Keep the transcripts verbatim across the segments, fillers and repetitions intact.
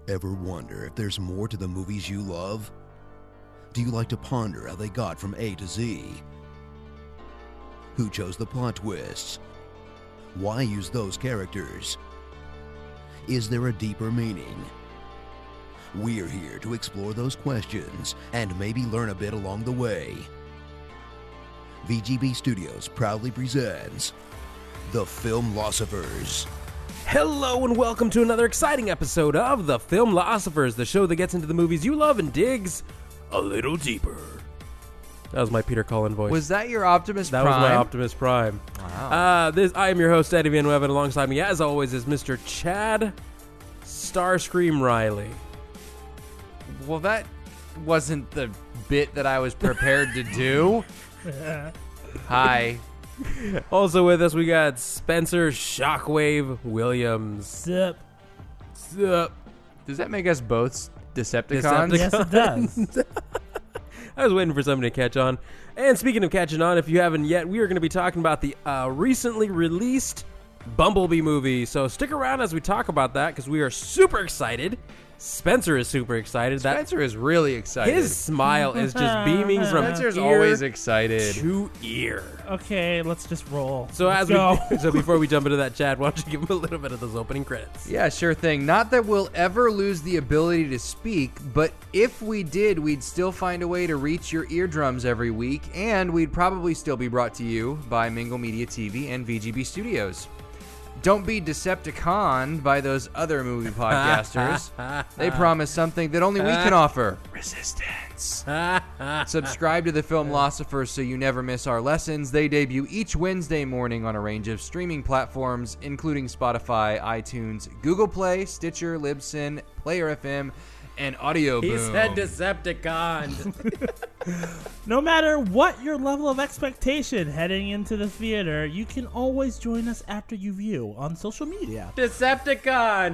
Ever wonder if there's more to the movies you love? Do you like to ponder how they got from A to Z? Who chose the plot twists? Why use those characters? Is there a deeper meaning? We're here to explore those questions and maybe learn a bit along the way. V G B Studios proudly presents The Filmlosophers. Hello and welcome to another exciting episode of The Filmlosophers, the show that gets into the movies you love and digs a little deeper. That was my Peter Cullen voice. Was that your Optimus that Prime? That was my Optimus Prime. Wow. Uh, this, I am your host, Eddie Van Webb, and alongside me, as always, is Mister Chad Starscream Riley. Well, that wasn't the bit that I was prepared to do. Hi. Also with us, we got Spencer Shockwave Williams. Sup? Sup? Does that make us both Decepticons? Decepticons. Yes, it does. I was waiting for somebody to catch on. And speaking of catching on, if you haven't yet, we are going to be talking about the uh, recently released Bumblebee movie. So stick around as we talk about that, because we are super excited. Spencer is super excited. Spencer is really excited. His smile is just beaming from Spencer's ear always excited. to ear. Okay, let's just roll. So let's as go. we so before we jump into that, Chad, why don't you give him a little bit of those opening credits? Yeah, sure thing. Not that we'll ever lose the ability to speak, but if we did, we'd still find a way to reach your eardrums every week, and we'd probably still be brought to you by Mingle Media T V and V G B Studios. Don't be Decepticon by those other movie podcasters. They promise something that only we can offer. Resistance. Subscribe to the Filmlosophers so you never miss our lessons. They debut each Wednesday morning on a range of streaming platforms, including Spotify, iTunes, Google Play, Stitcher, Libsyn, Player F M, and Audio Boom. He said Decepticon. No matter what your level of expectation heading into the theater, you can always join us after you view on social media. Decepticon.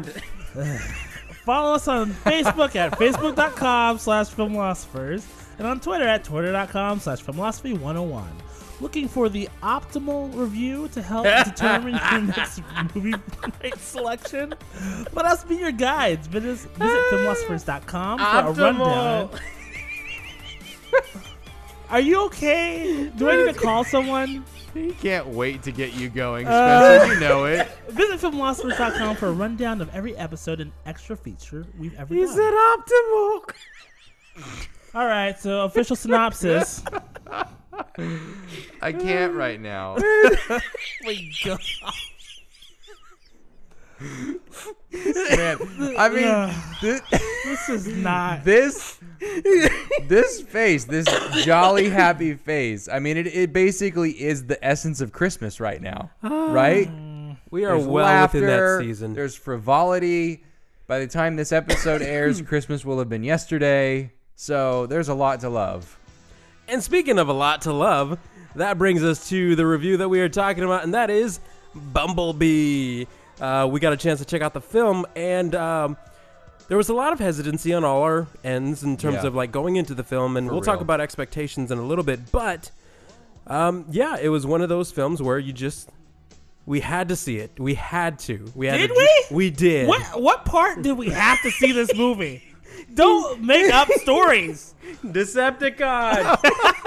Follow us on Facebook at facebook.com slash filmlosophers and on Twitter at twitter.com slash filmlosophy101. Looking for the optimal review to help determine your next movie night selection? Let us be your guides. Visit, visit filmlosophers dot com for Optimal. a rundown. Are you okay? Do I need to call someone? He can't wait to get you going, Uh, Spencer. You know it. Visit filmlosophers dot com for a rundown of every episode and extra feature we've ever He done. said optimal. All right, so official synopsis. I can't right now. Oh my God. Man, I mean, this, This is not. this, this face, this jolly, happy face. I mean, it, it basically is the essence of Christmas right now, right? We are There's well laughter, within that season. There's frivolity. By the time this episode airs, Christmas will have been yesterday. So there's a lot to love. And speaking of a lot to love, that brings us to the review that we are talking about, and that is Bumblebee. Uh, we got a chance to check out the film, and um, there was a lot of hesitancy on all our ends in terms Yeah. of like going into the film, and For we'll talk real. about expectations in a little bit. But um, yeah, it was one of those films where you just we had to see it. We had to. We had Did to, we? We did. What what part did we have to see this movie? Don't make up stories. Decepticon.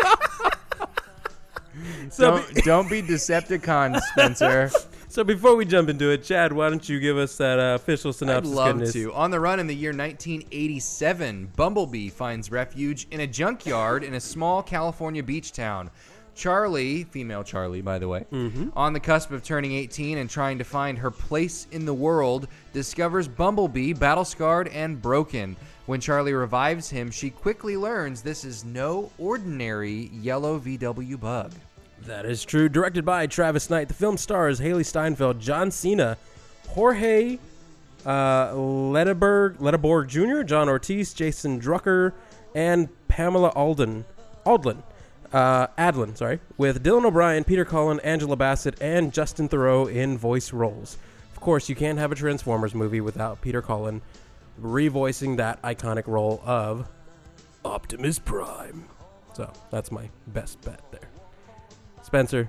so, Don't, don't be Decepticon, Spencer. so before we jump into it, Chad, why don't you give us that uh, official I'd synopsis? love goodness? to. On the run in the year nineteen eighty-seven, Bumblebee finds refuge in a junkyard in a small California beach town. Charlie, female Charlie, by the way, Mm-hmm. on the cusp of turning eighteen and trying to find her place in the world, discovers Bumblebee battle-scarred and broken. When Charlie revives him, she quickly learns this is no ordinary yellow V W bug. That is true. Directed by Travis Knight, the film stars Haley Steinfeld, John Cena, Jorge uh, Letterberg, Letterborg Junior, John Ortiz, Jason Drucker, and Pamela Alden, Aldlin, uh, Adlin, sorry, with Dylan O'Brien, Peter Cullen, Angela Bassett, and Justin Theroux in voice roles. Of course, you can't have a Transformers movie without Peter Cullen revoicing that iconic role of Optimus Prime. So that's my best bet there. Spencer,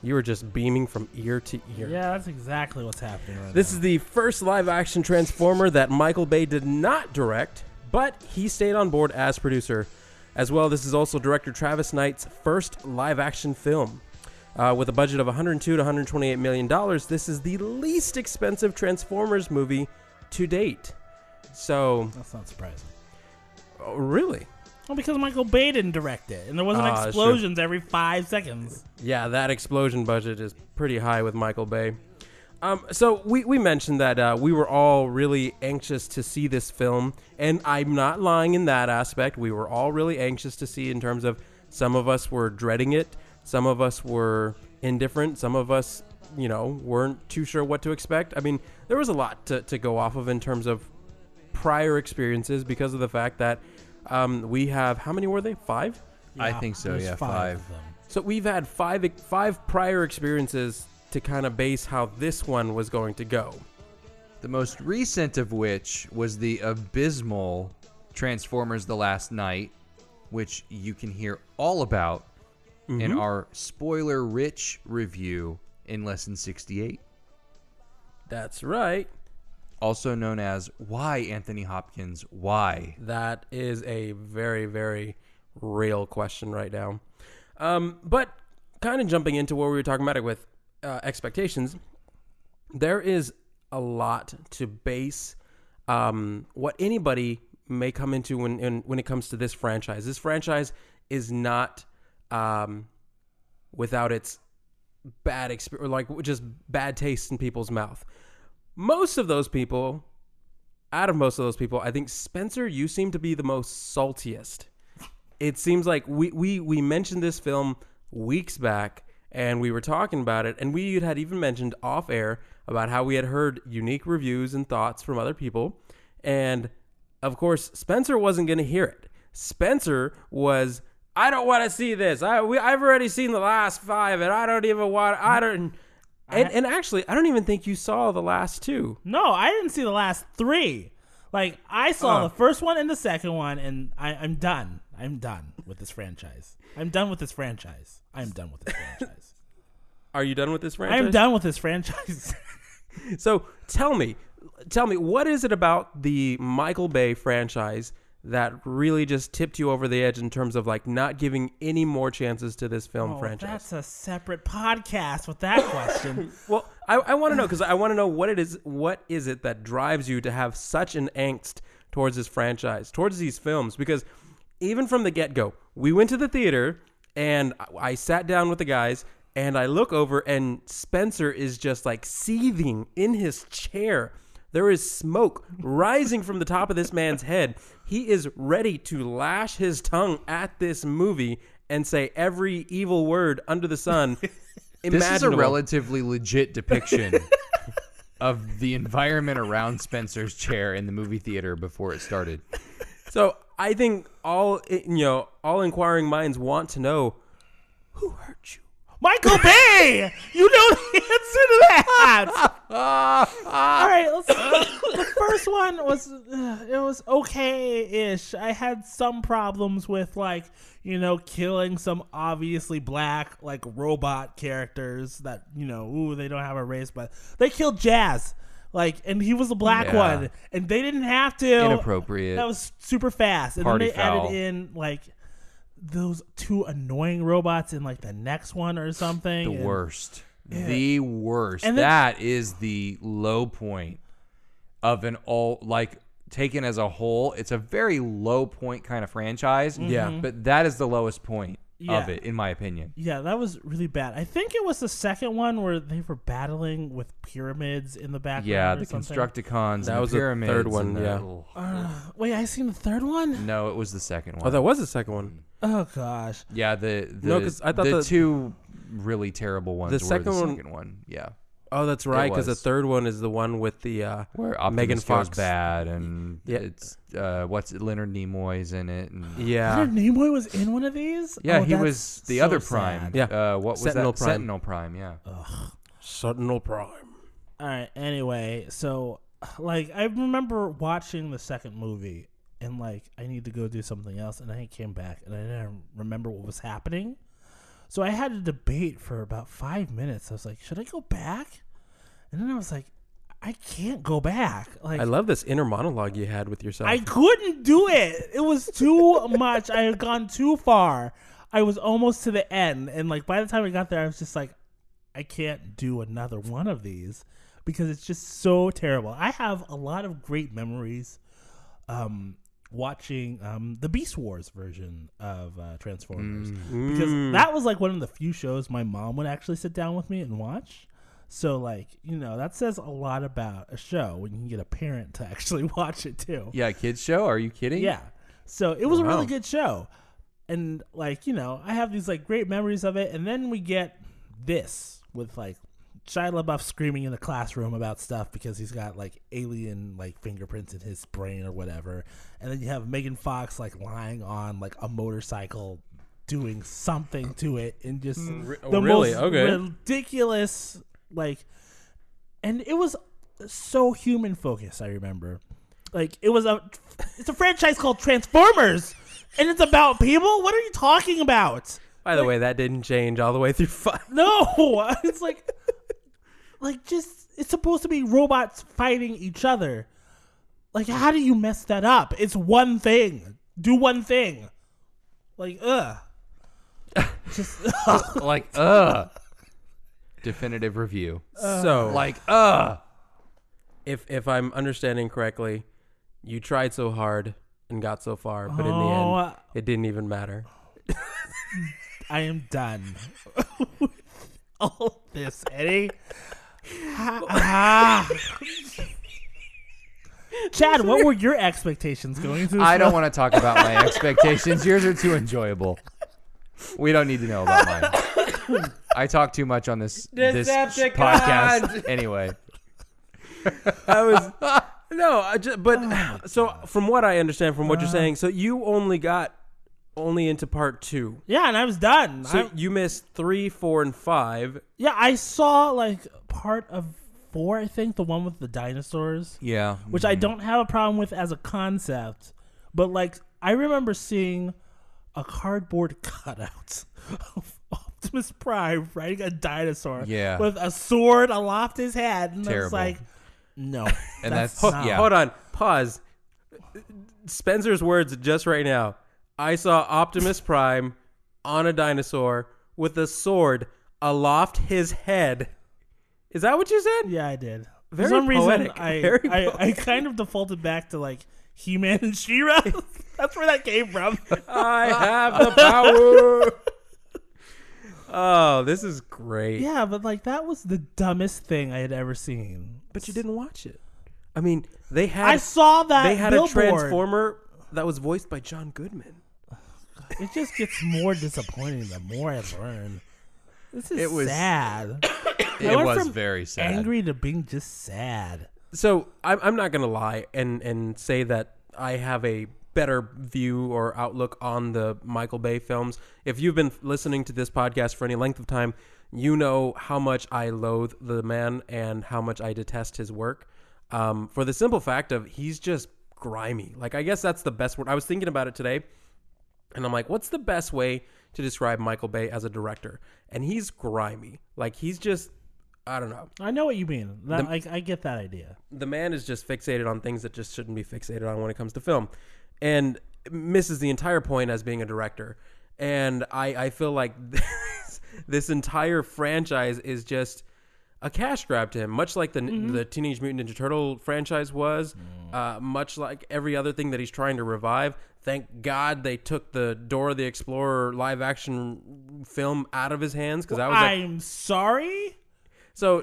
You were just beaming from ear to ear. Yeah, that's exactly what's happening right This now. is the first live-action Transformer that Michael Bay did not direct, but he stayed on board as producer. As well, this is also director Travis Knight's first live-action film. Uh, with a budget of one hundred two to one hundred twenty-eight million dollars, this is the least expensive Transformers movie to date. So, That's not surprising. oh, really? Well, because Michael Bay didn't direct it, and there wasn't Ah, explosions every five seconds. Yeah, that explosion budget is pretty high with Michael Bay. Um, so we, we mentioned that uh, we were all really anxious to see this film, and I'm not lying in that aspect. We were all really anxious to see in terms of some of us were dreading it, some of us were indifferent, some of us, you know, weren't too sure what to expect. I mean, there was a lot to, to go off of in terms of prior experiences because of the fact that um, we have, how many were they? Five? I think so, there's yeah, of five. them. So we've had five five prior experiences to kind of base how this one was going to go. The most recent of which was the abysmal Transformers The Last Night, which you can hear all about in our spoiler-rich review in Lesson sixty-eight. That's right. Also known as Why, Anthony Hopkins, Why? That is a very, very real question right now. Um, but kind of jumping into what we were talking about it with uh, expectations, there is a lot to base um, what anybody may come into when in, when it comes to this franchise. This franchise is not um, without its bad experience, like just bad taste in people's mouth. Most of those people, out of most of those people, I think, Spencer, you seem to be the most saltiest. It seems like we, we, we mentioned this film weeks back, and we were talking about it, and we had even mentioned off air about how we had heard unique reviews and thoughts from other people. And, of course, Spencer wasn't going to hear it. Spencer was, I don't want to see this. I, we, I've already seen the last five, and I don't even want, I don't... And, and actually, I don't even think you saw the last two. No, I didn't see the last three. Like, I saw Uh. the first one and the second one, and I, I'm done. I'm done with this franchise. I'm done with this franchise. I'm done with this franchise. Are you done with this franchise? I'm done with this franchise. So tell me, tell me, what is it about the Michael Bay franchise that really just tipped you over the edge in terms of like not giving any more chances to this film Oh, franchise? that's a separate podcast with that question. Well, I, I want to know because I want to know what it is. What is it that drives you to have such an angst towards this franchise, towards these films? Because even from the get-go, we went to the theater and I sat down with the guys and I look over and Spencer is just like seething in his chair. There is smoke rising from the top of this man's head. He is ready to lash his tongue at this movie and say every evil word under the sun imaginable. This is a relatively legit depiction of the environment around Spencer's chair in the movie theater before it started. So I think all you know, all inquiring minds want to know who hurt you. Michael Bay! You know the answer to that! All right, let's, the first one was, uh, it was okay-ish. I had some problems with, like, you know, killing some obviously black, like, robot characters that, you know, ooh, they don't have a race, but they killed Jazz. Like, and he was a black Yeah. one, and they didn't have to. Inappropriate. That was super fast. And Party then they foul. added in, like, those two annoying robots in like the next one or something. The and- worst. The worst. And then- that is the low point of an all, like, taken as a whole. It's a very low point kind of franchise. Yeah. But that is the lowest point Yeah. of it, in my opinion. Yeah, that was really bad. I think it was the second one where they were battling with pyramids in the background. Yeah, or the something. Constructicons. That and was the the pyramids. third one, and the- yeah. ugh. Uh, wait, I seen the third one. No, it was the second one. Oh, that was the second one. Oh gosh. Yeah, the the, No, 'cause I thought the the- two really terrible ones the were second the one- second one. Yeah, Oh, that's right, because the was. third one is the one with the uh, where Optimus Megan goes Fox. bad, and Yeah. it's uh, what's it, Leonard Nimoy's in it. And Yeah. Leonard Nimoy was in one of these. yeah, Oh, he that's was the so other sad. Prime. Yeah. uh, what was Sentinal that? Prime. Sentinel Prime. Yeah. Sentinel Prime. All right. Anyway, so like I remember watching the second movie and like I need to go do something else, and I came back and I didn't remember what was happening. So I had to debate for about five minutes. I was like, should I go back? And then I was like, I can't go back. Like, I love this inner monologue you had with yourself. I couldn't do it. It was too much. I had gone too far. I was almost to the end. And like by the time I got there, I was just like, I can't do another one of these because it's just so terrible. I have a lot of great memories um, watching um, the Beast Wars version of uh, Transformers Mm. because Mm. that was like one of the few shows my mom would actually sit down with me and watch. So, like, you know, that says a lot about a show when you can get a parent to actually watch it, too. Yeah, kids show? Are you kidding? Yeah. So, it was a Wow. really good show. And, like, you know, I have these, like, great memories of it. And then we get this with, like, Shia LaBeouf screaming in the classroom about stuff because he's got, like, alien, like, fingerprints in his brain or whatever. And then you have Megan Fox, like, lying on, like, a motorcycle doing something to it and just Re- the really? most Okay. ridiculous... Like, and it was so human focused. I remember, like, it was a, it's a franchise called Transformers, and it's about people. What are you talking about? By the way, that didn't change all the way through five. No, it's like, like just it's supposed to be robots fighting each other. Like, how do you mess that up? It's one thing. Do one thing. Like, ugh. Just Like, ugh. Definitive review. So, Like, ugh. if if I'm understanding correctly, you tried so hard and got so far, but in the Oh, end, it didn't even matter. I am done with all this, Eddie. Ah. Chad, what were your expectations going into this I don't film? want to talk about my expectations. Yours are too enjoyable. We don't need to know about mine. I talk too much on this this Decepticons! podcast anyway. I was no, I just, but so from what I understand from what you're saying, so you only got only into part two. Yeah, and I was done. So I- you missed three, four, and five. yeah, I saw like part of four, I think, the one with the dinosaurs, Yeah. which I don't have a problem with as a concept, but like I remember seeing a cardboard cutout of Optimus Prime riding a dinosaur Yeah. with a sword aloft his head, and I was Terrible. like, no, And that's, that's- not. yeah. Hold on, pause. Spencer's words just right now. I saw Optimus Prime on a dinosaur with a sword aloft his head. Is that what you said? Yeah, I did. Very For some poetic. reason, I, Very I, I poetic. kind of defaulted back to like He-Man and She-Ra. That's where that came from. I have the power. Oh, this is great. Yeah, but like that was the dumbest thing I had ever seen. But you didn't watch it. I mean, they had I saw that they had billboard. a Transformer that was voiced by John Goodman. It just gets more disappointing the more I learn. This is It was- sad. It I went was from very sad. Angry to being just sad. So I'm I'm not gonna lie and and say that I have a better view or outlook on the Michael Bay films. If you've been listening to this podcast for any length of time, you know how much I loathe the man and how much I detest his work. Um, for the simple fact of he's just grimy. Like, I guess that's the best word. I was thinking about it today, and I'm like, what's the best way to describe Michael Bay as a director? And he's grimy. Like, he's just, I don't know. I know what you mean. That, The- I, I get that idea. The man is just fixated on things that just shouldn't be fixated on when it comes to film, and misses the entire point as being a director. And I, I feel like this, this entire franchise is just a cash grab to him, much like the the Teenage Mutant Ninja Turtle franchise was, uh, much like every other thing that he's trying to revive. Thank God they took the Dora the Explorer live action film out of his hands, because I was like, I'm sorry? so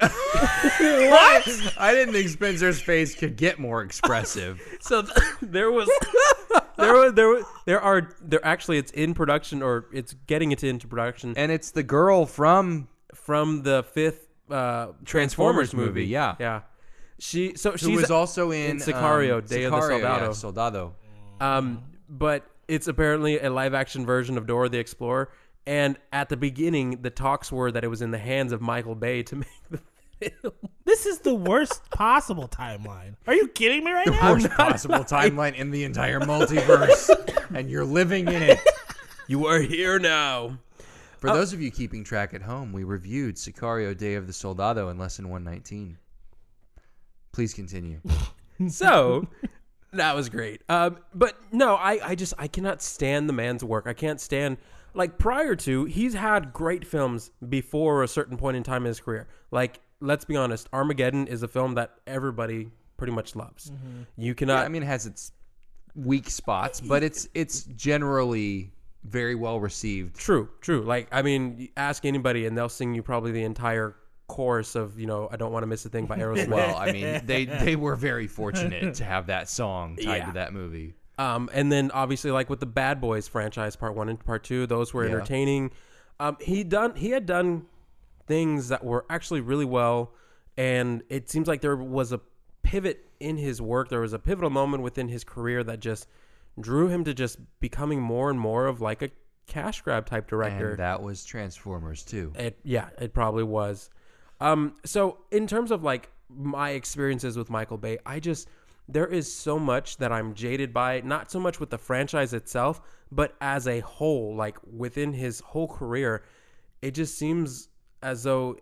What? I didn't think Spencer's face could get more expressive. So th- there was, there was, there was, there are, there actually, it's in production, or it's getting it into production And it's the girl from from the fifth uh, Transformers, Transformers movie. movie, yeah. yeah. She, so who she's was also in, in Sicario, um, Day of the Sicario, Soldado. yeah, Soldado. um, but it's apparently a live action version of Dora the Explorer. And at the beginning, the talks were that it was in the hands of Michael Bay to make the film. This is the worst possible timeline. Are you kidding me right The now? worst possible timeline in the entire multiverse, and you're living in it. You are here now. For those of you keeping track at home, we reviewed Sicario Day of the Soldado in lesson one nineteen. Please continue. So that was great. Um, but no, I, I just I cannot stand the man's work. I can't stand like prior to he's had great films before a certain point in time in his career. Like let's be honest, Armageddon is a film that everybody pretty much loves. Mm-hmm. You cannot. Yeah, I mean, it has its weak spots, but it's it's generally very well received. True, true. Like I mean, you ask anybody and they'll sing you probably the entire chorus of you know I Don't Want to Miss a Thing by Aerosmith. Well, I mean, they they were very fortunate to have that song tied Yeah. to that movie. Um, and then obviously like with the Bad Boys franchise, part one and part two, those were Yeah. entertaining. Um, he done he had done things that were actually really well, and it seems like there was a pivot in his work. There was a pivotal moment within his career that just drew him to just becoming more and more of like a cash grab type director. And that was Transformers too. It, yeah, it probably was. Um, so in terms of like my experiences with Michael Bay, I just, there is so much that I'm jaded by, not so much with the franchise itself, but as a whole, like within his whole career, it just seems as though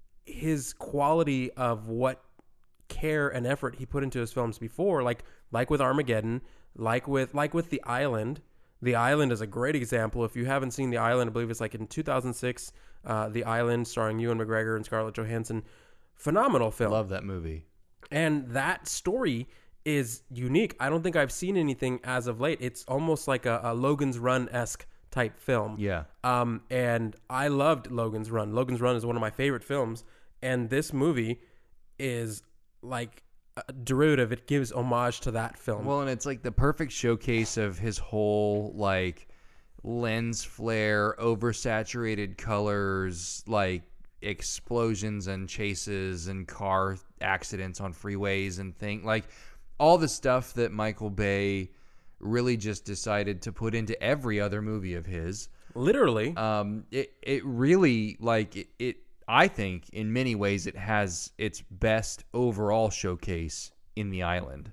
his quality of what care and effort he put into his films before, like, like with Armageddon, like with, like with The Island. The Island is a great example. If you haven't seen The Island, I believe it's like in two thousand six, uh, The Island, starring Ewan McGregor and Scarlett Johansson. Phenomenal film. Love that movie. And that story is unique. I don't think I've seen anything as of late. It's almost like a, a Logan's Run-esque type film. Yeah. Um, and I loved Logan's Run. Logan's Run is one of my favorite films. And this movie is like a derivative. It gives homage to that film. Well, and it's like the perfect showcase of his whole like lens flare, oversaturated colors, like explosions and chases and car accidents on freeways and thing like all the stuff that Michael Bay really just decided to put into every other movie of his. Literally. Um, it it really like it, it. I think in many ways it has its best overall showcase in The Island.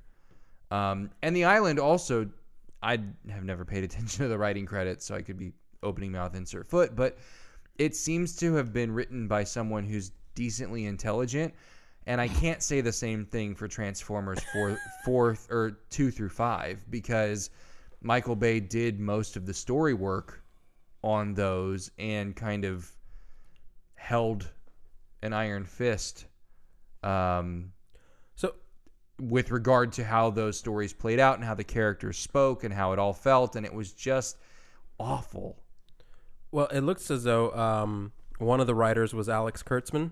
Um, and The Island also, I have never paid attention to the writing credits, so I could be opening mouth, insert foot, but it seems to have been written by someone who's decently intelligent. And I can't say the same thing for Transformers four, fourth or two through five, because Michael Bay did most of the story work on those and kind of held an iron fist um, so with regard to how those stories played out and how the characters spoke and how it all felt. And it was just awful. Well, it looks as though um, one of the writers was Alex Kurtzman.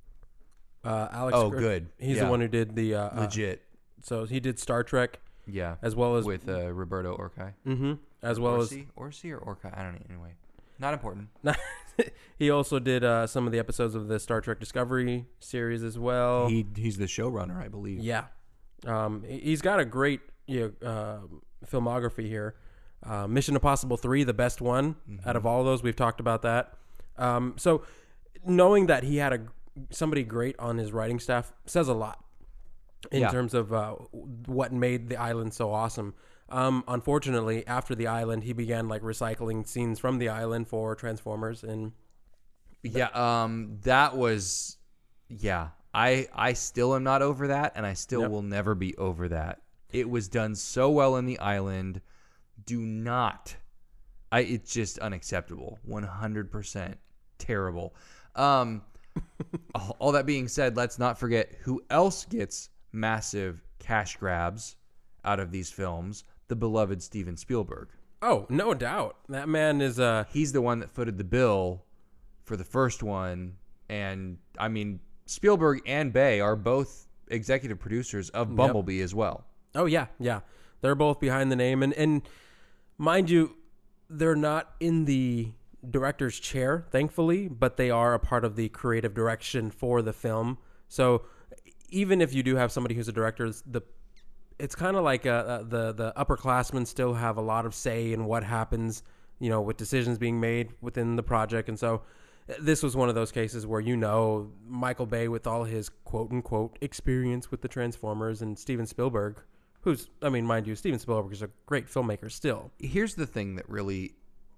Uh, Alex Oh, Kurtz- good. He's Yeah. the one who did the uh, uh, Legit. so he did Star Trek Yeah. as well as With uh, Roberto Orci. hmm as well Orci? Orci or Orci? I don't know. Anyway. Not important. as he also did uh, some of the episodes of the Star Trek Discovery series as well. He He's the showrunner, I believe. Yeah, um, he- he's got a great you know, uh, filmography here. Uh, Mission Impossible three, the best one out of all of those. We've talked about that. Um, so knowing that he had a somebody great on his writing staff says a lot in Yeah. terms of uh, what made The Island so awesome. Um, unfortunately, after The Island, he began like recycling scenes from The Island for Transformers, and Yeah, um, that was, yeah. I I still am not over that, and I still Yep. will never be over that. It was done so well in The Island. Do not, I. It's just unacceptable. One hundred percent terrible. Um, all, all that being said, let's not forget who else gets massive cash grabs out of these films. The beloved Steven Spielberg. oh, no doubt that man is uh He's the one that footed the bill for the first one. And I mean, Spielberg and Bay are both executive producers of Bumblebee as well. Oh yeah, yeah. They're both behind the name, and and mind you, they're not in the director's chair, thankfully, but they are a part of the creative direction for the film. So even if you do have somebody who's a director, the it's kind of like uh, uh, the the upperclassmen still have a lot of say in what happens, you know, with decisions being made within the project, and so this was one of those cases where, you know, Michael Bay with all his quote unquote experience with the Transformers, and Steven Spielberg, who's, I mean, mind you, Steven Spielberg is a great filmmaker still. Here's the thing that really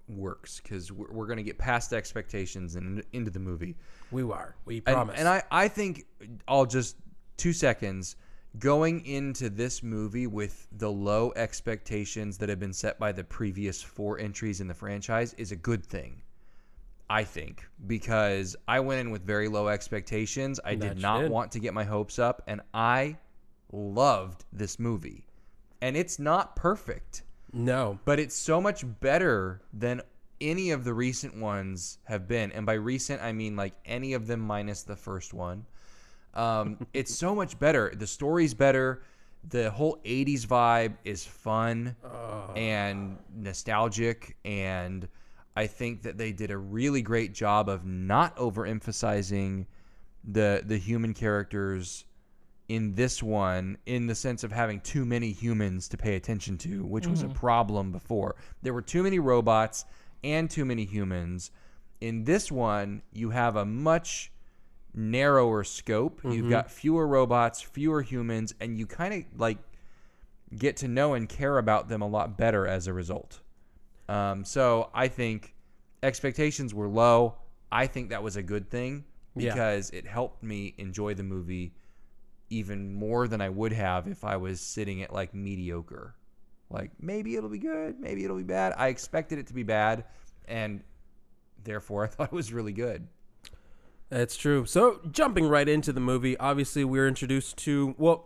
works because we're, we're going to get past expectations and into the movie. We are. We And, promise. and I, I think I'll just two seconds going into this movie with the low expectations that have been set by the previous four entries in the franchise is a good thing. I think, because I went in with very low expectations. I That did you not did. want to get my hopes up, and I loved this movie. And it's not perfect, No. but it's so much better than any of the recent ones have been. And by recent, I mean like any of them minus the first one. Um, it's so much better. The story's better. The whole eighties vibe is fun and nostalgic, and I think that they did a really great job of not overemphasizing the the human characters in this one, in the sense of having too many humans to pay attention to, which was a problem before. There were too many robots and too many humans. In this one, you have a much narrower scope. You've got fewer robots, fewer humans, and you kind of like get to know and care about them a lot better as a result. Um, so I think expectations were low. I think that was a good thing Yeah. because it helped me enjoy the movie even more than I would have if I was sitting at like mediocre. Like maybe it'll be good, maybe it'll be bad. I expected it to be bad, and therefore I thought it was really good. That's true. So, jumping right into the movie, obviously we're introduced to, well,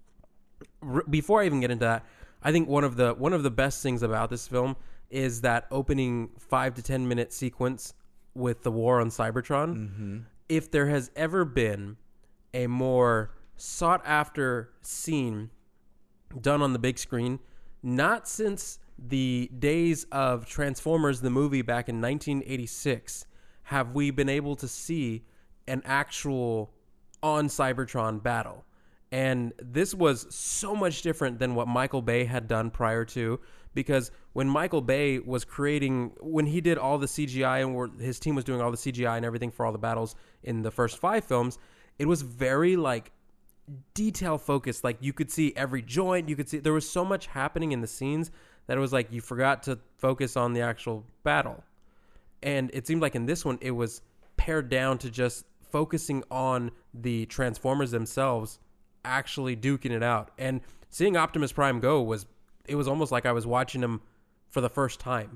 r- before I even get into that, I think one of the one of the best things about this film is that opening five to ten minute sequence with the war on Cybertron. Mm-hmm. If there has ever been a more sought after scene done on the big screen, not since the days of Transformers the movie back in nineteen eighty-six have we been able to see an actual on Cybertron battle. And this was so much different than what Michael Bay had done prior to, because when Michael Bay was creating, when he did all the C G I and were, his team was doing all the C G I and everything for all the battles in the first five films, it was very like detail focused. Like you could see every joint, you could see, there was so much happening in the scenes that it was like you forgot to focus on the actual battle. And it seemed like in this one, it was pared down to just focusing on the Transformers themselves actually duking it out. And seeing Optimus Prime go was, it was almost like I was watching him for the first time,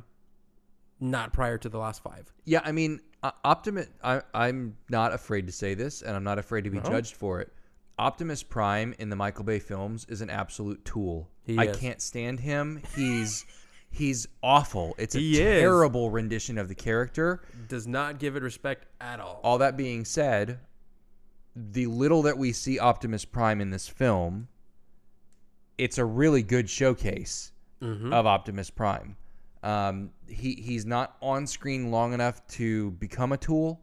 not prior to the last five. Yeah, I mean, uh, Optimus, I, I'm not afraid to say this, and I'm not afraid to be No? judged for it. Optimus Prime in the Michael Bay films is an absolute tool. He I is. can't stand him. He's he's awful. It's a He is. terrible rendition of the character. Does not give it respect at all. All that being said, the little that we see Optimus Prime in this film, it's a really good showcase Mhm. of Optimus Prime. Um, he he's not on screen long enough to become a tool,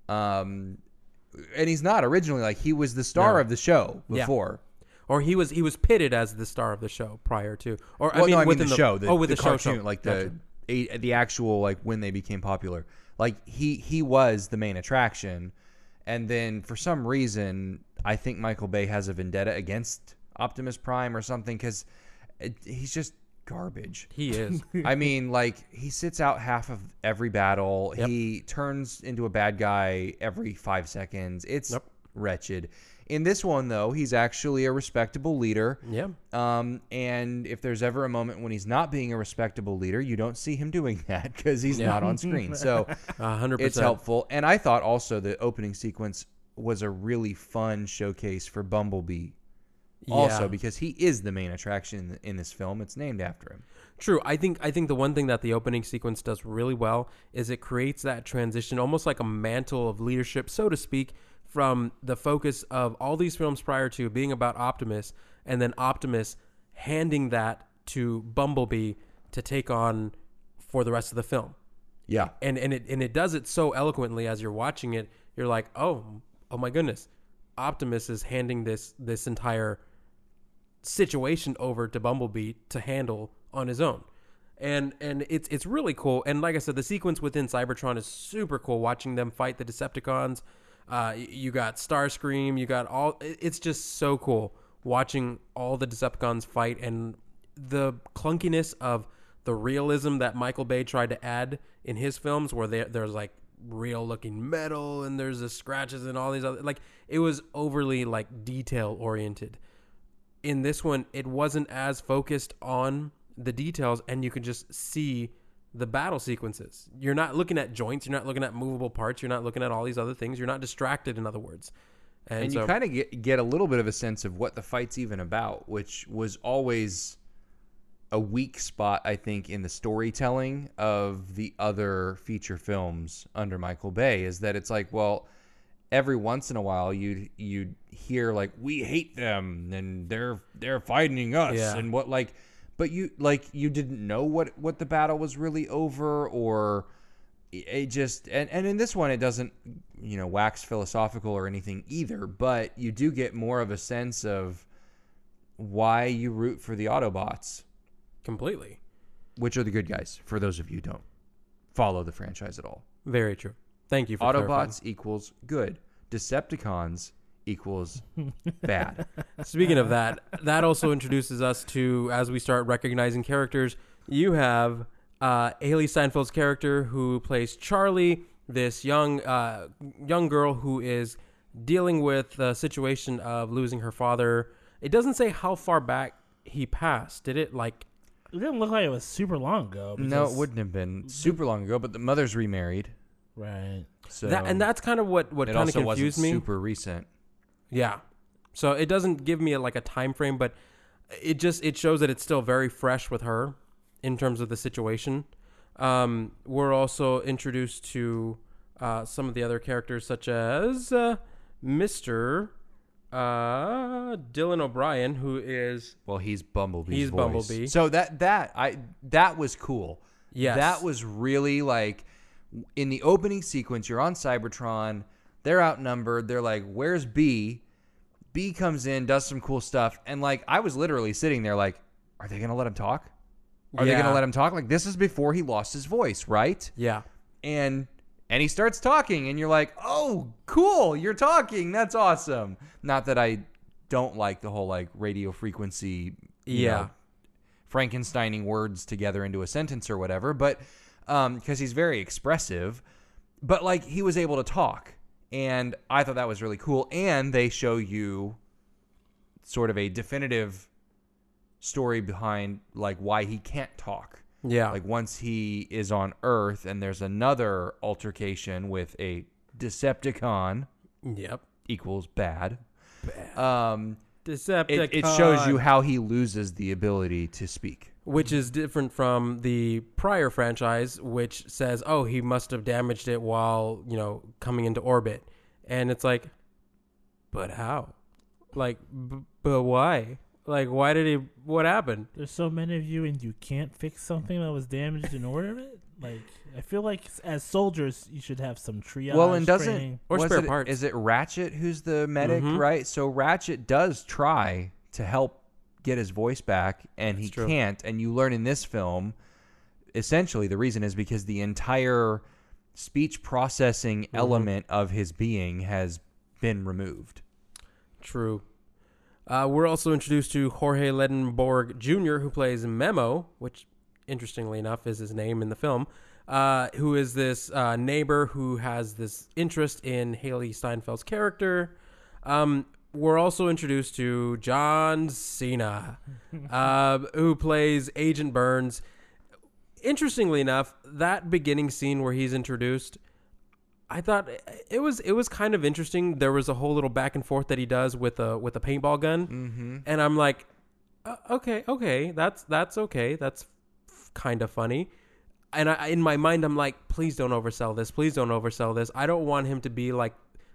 um, and he's not originally. Like he was the star No. of the show Yeah. before. Or he was he was pitted as the star of the show prior to, or Well, I mean, no, I mean within the, show. The, oh, with the, the, show, cartoon, show. like Gotcha. the a, the actual like when they became popular. Like he he was the main attraction, and then for some reason, I think Michael Bay has a vendetta against Optimus Prime or something because he's just garbage. He is. I mean, like he sits out half of every battle. Yep. He turns into a bad guy every five seconds. It's Yep. wretched. In this one, though, he's actually a respectable leader. Yeah. Um, and if there's ever a moment when he's not being a respectable leader, you don't see him doing that because he's Yeah. not on screen. So A hundred it's percent. helpful. And I thought also the opening sequence was a really fun showcase for Bumblebee. Also, Yeah. because he is the main attraction in, in this film. It's named after him. True. I think I think the one thing that the opening sequence does really well is it creates that transition, almost like a mantle of leadership, so to speak, from the focus of all these films prior to being about Optimus, and then Optimus handing that to Bumblebee to take on for the rest of the film. Yeah. And and it and it does it so eloquently as you're watching it. You're like, oh, oh my goodness, Optimus is handing this this entire situation over to Bumblebee to handle on his own. And and it's it's really cool. And like I said, the sequence within Cybertron is super cool. Watching them fight the Decepticons, uh, y- you got Starscream, you got all. it- It's just so cool watching all the Decepticons fight, and the clunkiness of the realism that Michael Bay tried to add in his films, where there, there's like real looking metal and there's the scratches and all these other, like it was overly like detail oriented. In this one, it wasn't as focused on the details, and you could just see the battle sequences. You're not looking at joints, you're not looking at movable parts, you're not looking at all these other things. You're not distracted, in other words. And, And so, you kind of get get a little bit of a sense of what the fight's even about, which was always a weak spot, I think, in the storytelling of the other feature films under Michael Bay, is that it's like, well, every once in a while you'd you'd hear like, we hate them and they're they're fighting us, Yeah. and what like, but you like you didn't know what what the battle was really over, or it just and, and in this one it doesn't, you know, wax philosophical or anything either, but you do get more of a sense of why you root for the Autobots, completely. which are the good guys, for those of you who don't follow the franchise at all. Very true. Thank you for clarifying. Autobots equals good. Decepticons equals bad. Speaking of that, that also introduces us to, as we start recognizing characters, you have uh, Haley Steinfeld's character who plays Charlie, this young uh, young girl who is dealing with the situation of losing her father. It doesn't say how far back he passed. Did it like... It didn't look like it was super long ago. No, because- it wouldn't have been super long ago, but the mother's remarried. Right. So That, and that's kind of what, what it kind of also wasn't confused me. super recent. Yeah. So it doesn't give me a, like a time frame, but it just it shows that it's still very fresh with her in terms of the situation. Um, we're also introduced to uh, some of the other characters, such as uh, Mister Uh, Dylan O'Brien, who is Well, he's Bumblebee's He's voice. Bumblebee. So that that I that was cool. Yes. That was really like in the opening sequence, you're on Cybertron, they're outnumbered, they're like, "Where's B?" B comes in, does some cool stuff, and like I was literally sitting there like, "Are they going to let him talk? Are they Yeah. going to let him talk?" Like this is before he lost his voice, right? yeah. And and he starts talking, and you're like, "Oh, cool, you're talking. That's awesome." Not that I don't like the whole like radio frequency, you Yeah. know, Frankensteining words together into a sentence or whatever, but um, because he's very expressive, but like he was able to talk, and I thought that was really cool. And they show you sort of a definitive story behind like why he can't talk. Yeah. Like once he is on Earth and there's another altercation with a Decepticon Yep. equals bad. Bad. Um, Decepticon. it, it shows you how he loses the ability to speak. Which is different from the prior franchise, which says, oh, he must have damaged it while, you know, coming into orbit. And it's like, but how? Like, b- but why? Like, why did he, what happened? There's so many of you, and you can't fix something that was damaged in orbit. Like, I feel like as soldiers, you should have some triage. Well, and doesn't training. Or was spare it- parts. Is it Ratchet who's the medic, Mhm. right? So Ratchet does try to help get his voice back, and he That's true. can't. And you learn in this film, essentially, the reason is because the entire speech processing Mm-hmm. element of his being has been removed. True. Uh, we're also introduced to Jorge Ledenborg Junior, who plays Memo, which, interestingly enough, is his name in the film, uh, who is this uh, neighbor who has this interest in Haley Steinfeld's character. Um, we're also introduced to John Cena, uh, who plays Agent Burns. Interestingly enough, that beginning scene where he's introduced, I thought it was it was kind of interesting. There was a whole little back and forth that he does with a with a paintball gun, mm-hmm. and I'm like, uh, okay, okay, that's that's okay, that's f- kind of funny. And I, in my mind, I'm like, please don't oversell this. Please don't oversell this. I don't want him to be like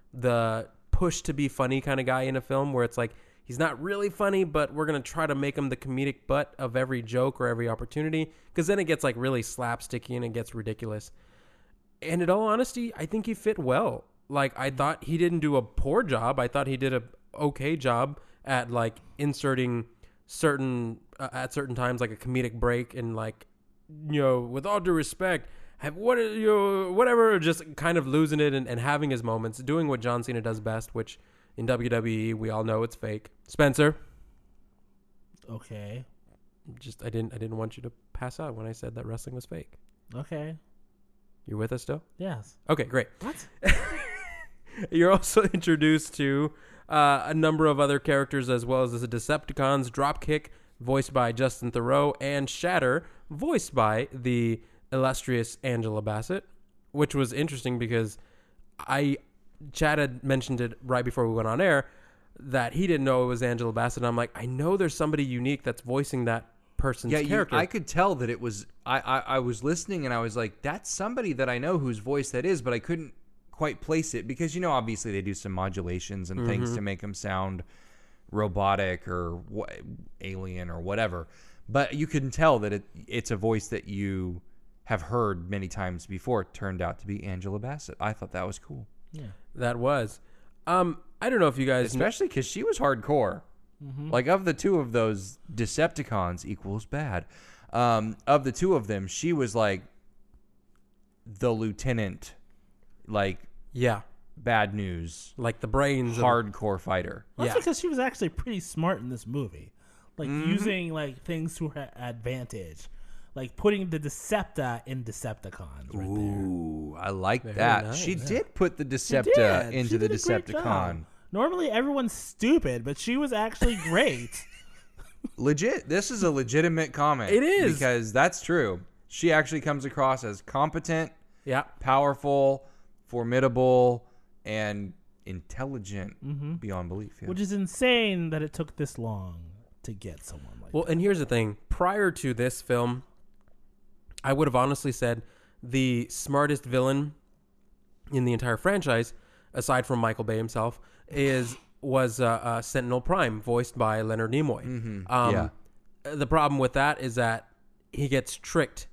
the push to be funny kind of guy in a film where it's like he's not really funny, but we're gonna try to make him the comedic butt of every joke or every opportunity, because then it gets like really slapsticky and it gets ridiculous. And in all honesty, I think he fit well. Like, I thought he didn't do a poor job. I thought he did a okay job at like inserting certain uh, at certain times like a comedic break and like, you know, with all due respect, have what you know, whatever, just kind of losing it and, and having his moments, doing what John Cena does best, which in W W E we all know it's fake. Spencer, Okay. just I didn't I didn't want you to pass out when I said that wrestling was fake. Okay. You're with us still? Yes. Okay, great. What? You're also introduced to uh, a number of other characters as well as the Decepticons, Dropkick, voiced by Justin Theroux, and Shatter, voiced by the illustrious Angela Bassett, which was interesting because I, Chad had mentioned it right before we went on air that he didn't know it was Angela Bassett. And I'm like, I know there's somebody unique that's voicing that person's Yeah, you, character. I could tell that it was. I, I I was listening and I was like, that's somebody that I know whose voice that is, but I couldn't quite place it because, you know, obviously they do some modulations and mm-hmm. things to make them sound robotic or wh- alien or whatever. But you can tell that it it's a voice that you have heard many times before. It turned out to be Angela Bassett. I thought that was cool. Yeah. That was. Um, I don't know if you guys... Especially because she was hardcore. Mm-hmm. Like, of the two of those Decepticons equals bad. Um, of the two of them, she was like the lieutenant, like... Yeah. Bad news. Like the brains hardcore of, fighter. Well, that's yeah. because she was actually pretty smart in this movie. Like mm-hmm. using like things to her advantage. Like putting the Decepta in Decepticons right Ooh, there. I like Very that. nice, she yeah. did put the Decepta did. into She the did a great Decepticon. job. Normally everyone's stupid, but she was actually great. Legit. This is a legitimate comment. It is. Because that's true. She actually comes across as competent, Yeah. powerful, formidable, and intelligent mm-hmm. beyond belief. Yeah. Which is insane that it took this long to get someone like Well, that. and here's the thing. Prior to this film, I would have honestly said the smartest villain in the entire franchise, aside from Michael Bay himself, is was uh, uh, Sentinel Prime, voiced by Leonard Nimoy. Mm-hmm. Um, yeah. The problem with that is that he gets tricked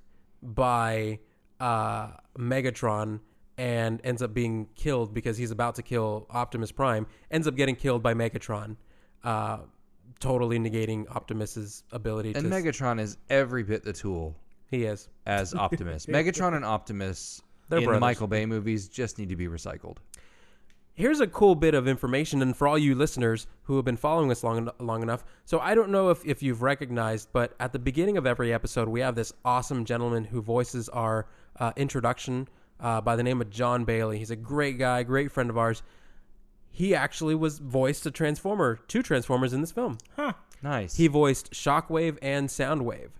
by uh, Megatron and ends up being killed because he's about to kill Optimus Prime, ends up getting killed by Megatron, uh, totally negating Optimus's ability And to... Megatron is every bit the tool He is. as Optimus. Megatron and Optimus They're in brothers. the Michael Bay movies just need to be recycled. Here's a cool bit of information, and for all you listeners who have been following us long long enough, so I don't know if, if you've recognized, but at the beginning of every episode, we have this awesome gentleman who voices our uh, introduction uh, by the name of John Bailey. He's a great guy, great friend of ours. He actually was voiced a Transformer, two Transformers in this film. Huh. Nice. He voiced Shockwave and Soundwave.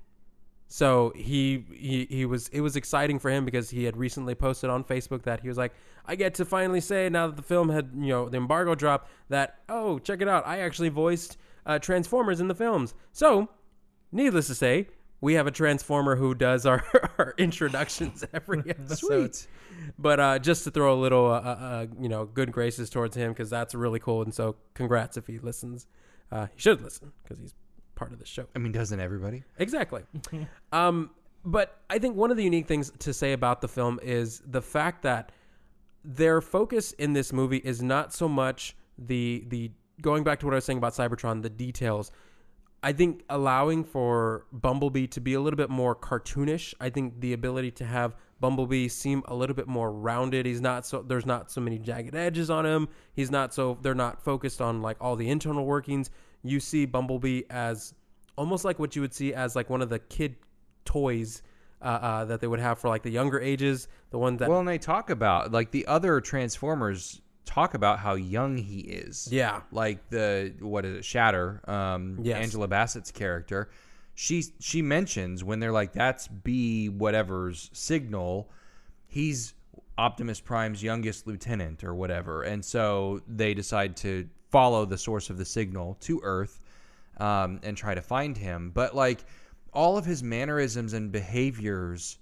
So he, he he was it was exciting for him because he had recently posted on Facebook that he was like, I get to finally say now that the film had, you know, the embargo dropped that, oh, check it out, I actually voiced uh, Transformers in the films. So, needless to say, we have a Transformer who does our, our introductions every episode. Sweet. But uh, just to throw a little, uh, uh, you know, good graces towards him because that's really cool. And so, congrats if he listens. Uh, he should listen because he's part of the show. I mean, doesn't everybody? Exactly. um, but I think one of the unique things to say about the film is the fact that their focus in this movie is not so much the the going back to what I was saying about Cybertron, the details. I think allowing for Bumblebee to be a little bit more cartoonish. I think the ability to have Bumblebee seem a little bit more rounded. He's not so there's not so many jagged edges on him. He's not so they're not focused on like all the internal workings. You see Bumblebee as almost like what you would see as like one of the kid toys uh, uh, that they would have for like the younger ages. The ones that Well, and they talk about, like, the other Transformers talk about how young he is. yeah Like the, what is it, Shatter, um, Yes. Angela Bassett's character. She, she mentions when they're like, that's B whatever's signal, he's Optimus Prime's youngest lieutenant or whatever. And so they decide to follow the source of the signal to Earth um, and try to find him. But, like, all of his mannerisms and behaviors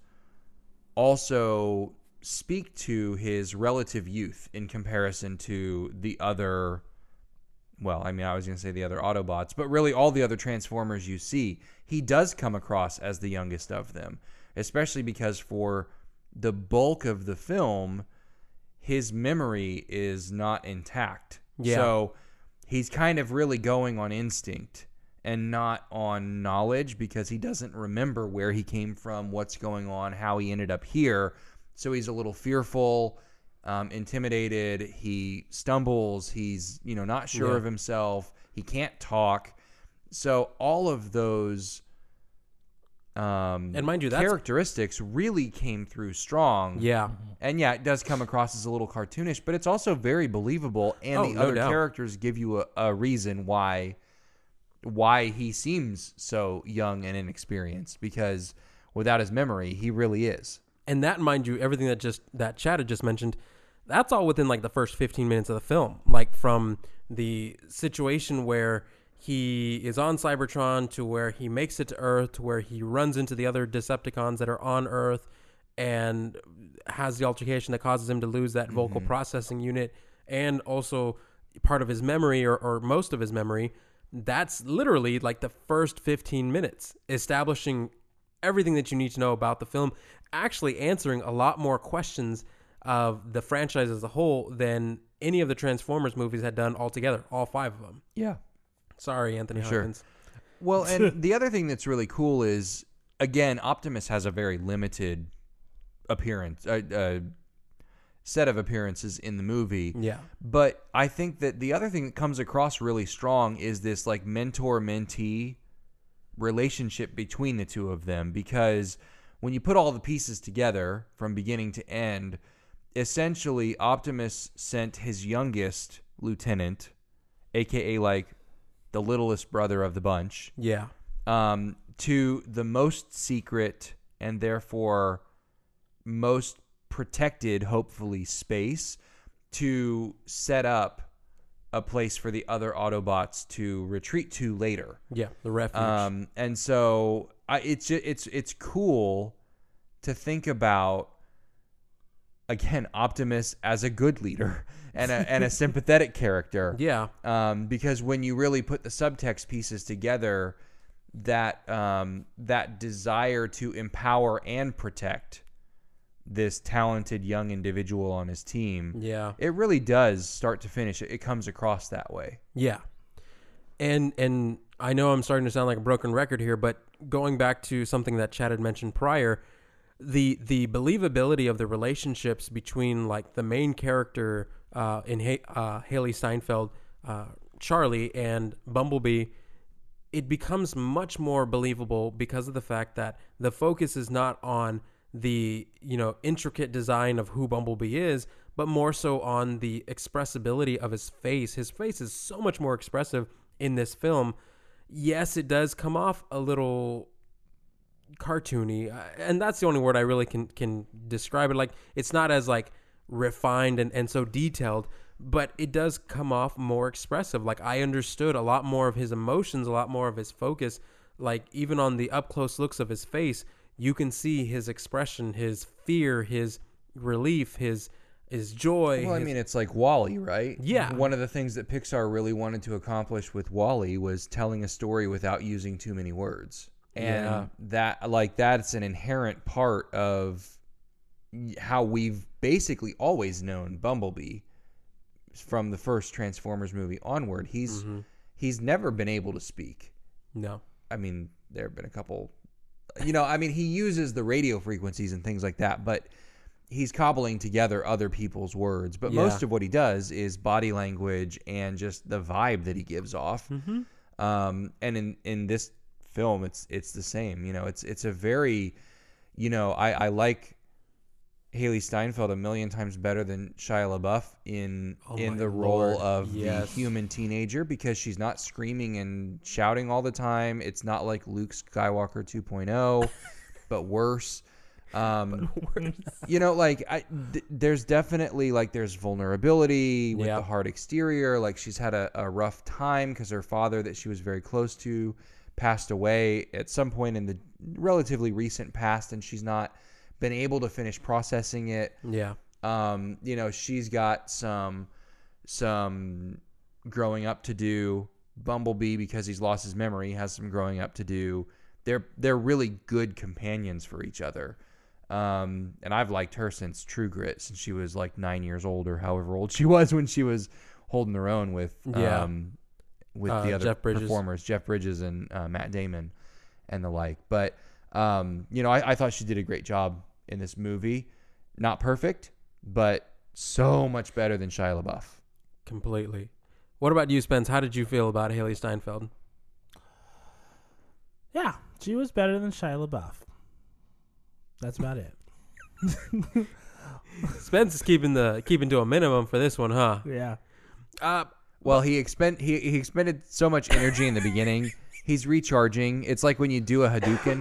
also speak to his relative youth in comparison to the other, well, I mean, I was going to say the other Autobots, but really all the other Transformers you see. He does come across as the youngest of them, especially because for the bulk of the film, his memory is not intact. Yeah. So he's kind of really going on instinct and not on knowledge because he doesn't remember where he came from, what's going on, how he ended up here. So he's a little fearful, um, intimidated. He stumbles. He's, you know, not sure Yeah. of himself. He can't talk. So all of those um, And mind you, that's- characteristics really came through strong. Yeah. And yeah, it does come across as a little cartoonish, but it's also very believable, and Oh, the no other doubt. characters give you a, a reason why why he seems so young and inexperienced, because without his memory, he really is. And that, mind you, everything that just that Chad had just mentioned, that's all within like the first fifteen minutes of the film. Like from the situation where he is on Cybertron to where he makes it to Earth to where he runs into the other Decepticons that are on Earth and has the altercation that causes him to lose that vocal processing unit and also part of his memory or, or most of his memory. That's literally like the first fifteen minutes, establishing everything that you need to know about the film, actually answering a lot more questions of the franchise as a whole than any of the Transformers movies had done altogether, all five of them. Yeah. Sorry, Anthony Sure. Hopkins. Well, and the other thing that's really cool is, again, Optimus has a very limited appearance, uh, uh, set of appearances in the movie. Yeah. But I think that the other thing that comes across really strong is this like mentor-mentee relationship between the two of them, because when you put all the pieces together from beginning to end, essentially Optimus sent his youngest lieutenant, aka like the littlest brother of the bunch, Yeah. um, to the most secret and therefore most protected, hopefully, space to set up a place for the other Autobots to retreat to later. Yeah. The refuge. Um, and so I, it's ju- it's it's cool to think about, again, Optimus as a good leader and a and a sympathetic character. yeah. Um, because when you really put the subtext pieces together, that um, that desire to empower and protect this talented young individual on his team, Yeah. it really does start to finish. It, it comes across that way. Yeah. And and I know I'm starting to sound like a broken record here, but going back to something that Chad had mentioned prior, the the believability of the relationships between like the main character uh, in ha- uh, Haley Steinfeld, uh, Charlie, and Bumblebee, it becomes much more believable because of the fact that the focus is not on the, you know, intricate design of who Bumblebee is, but more so on the expressibility of his face. His face is so much more expressive in this film. Yes, it does come off a little cartoony, uh, and that's the only word I really can can describe it. Like, it's not as like refined and, and so detailed, but it does come off more expressive. Like, I understood a lot more of his emotions, a lot more of his focus. Like, even on the up close looks of his face, you can see his expression, his fear, his relief, his his joy. Well, I his- mean, it's like WALL-E, right? Yeah. One of the things that Pixar really wanted to accomplish with WALL-E was telling a story without using too many words. And Yeah. that, like, that's an inherent part of how we've basically always known Bumblebee from the first Transformers movie onward. He's Mm-hmm. he's never been able to speak. no. I mean, there have been a couple, you know, I mean, he uses the radio frequencies and things like that, but he's cobbling together other people's words. But Yeah. most of what he does is body language and just the vibe that he gives off. Mm-hmm. Um, and in, in this film, it's it's the same. You know, it's it's a very, you know, I, I like Haley Steinfeld a million times better than Shia LaBeouf in Oh in my the role Lord, of yes. the human teenager, because she's not screaming and shouting all the time. It's not like Luke Skywalker two point oh, but worse. Um, you know, like I, th- there's definitely like there's vulnerability with Yeah. the hard exterior. Like, she's had a, a rough time because her father that she was very close to passed away at some point in the relatively recent past, and she's not been able to finish processing it. Yeah. Um, you know, she's got some some growing up to do. Bumblebee, because he's lost his memory, has some growing up to do. They're they're really good companions for each other. Um, and I've liked her since True Grit, since she was like nine years old or however old she was when she was holding her own with Yeah. um, with Uh, the other Jeff Bridges. performers, Jeff Bridges and uh, Matt Damon and the like. But um, you know, I, I thought she did a great job in this movie. Not perfect, but so much better than Shia LaBeouf. Completely. What about you, Spence? How did you feel about Haley Steinfeld? Yeah, she was better than Shia LaBeouf. That's about it. Spence is keeping the keeping to a minimum for this one, huh? Yeah. Uh, Well, he expend he he expended so much energy in the beginning. He's recharging. It's like when you do a Hadouken,